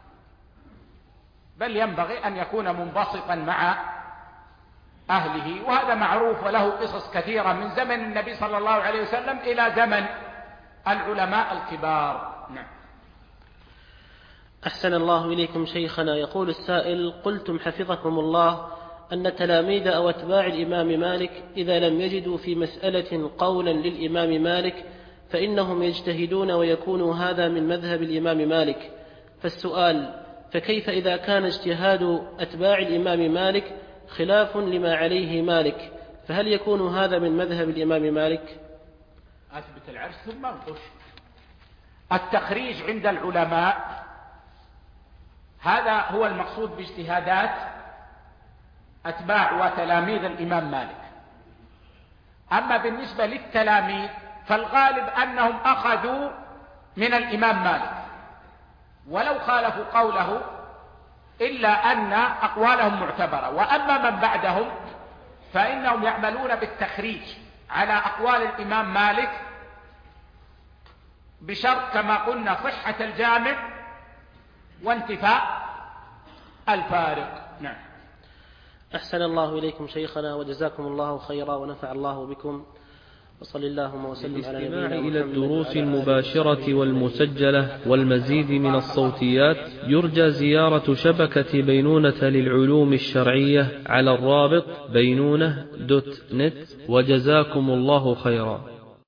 بل ينبغي أن يكون منبسطا مع أهله، وهذا معروف وله قصص كثيرة من زمن النبي صلى الله عليه وسلم إلى زمن العلماء الكبار. نعم. أحسن الله إليكم شيخنا. يقول السائل: قلتم حفظكم الله أن تلاميذ أو أتباع الإمام مالك إذا لم يجدوا في مسألة قولا للإمام مالك فإنهم يجتهدون ويكون هذا من مذهب الإمام مالك. فالسؤال: فكيف إذا كان اجتهاد أتباع الإمام مالك خلاف لما عليه مالك، فهل يكون هذا من مذهب الإمام مالك؟ أثبت العرش ثم انقش. التخريج عند العلماء هذا هو المقصود باجتهادات أتباع وتلاميذ الإمام مالك. أما بالنسبة للتلاميذ فالغالب أنهم أخذوا من الإمام مالك ولو خالفوا قوله، إلا أن أقوالهم معتبرة. وأما من بعدهم فإنهم يعملون بالتخريج على أقوال الإمام مالك بشرط كما قلنا صحة الجامع وانتفاء الفارق. نعم. أحسن الله إليكم شيخنا وجزاكم الله خيرا ونفع الله بكم، وصلى اللهم وسلم على نبينا محمد. إلى الدروس المباشرة والمسجلة والمزيد من الصوتيات يرجى زيارة شبكة بينونة للعلوم الشرعية على الرابط بينونة.net، وجزاكم الله خيرا.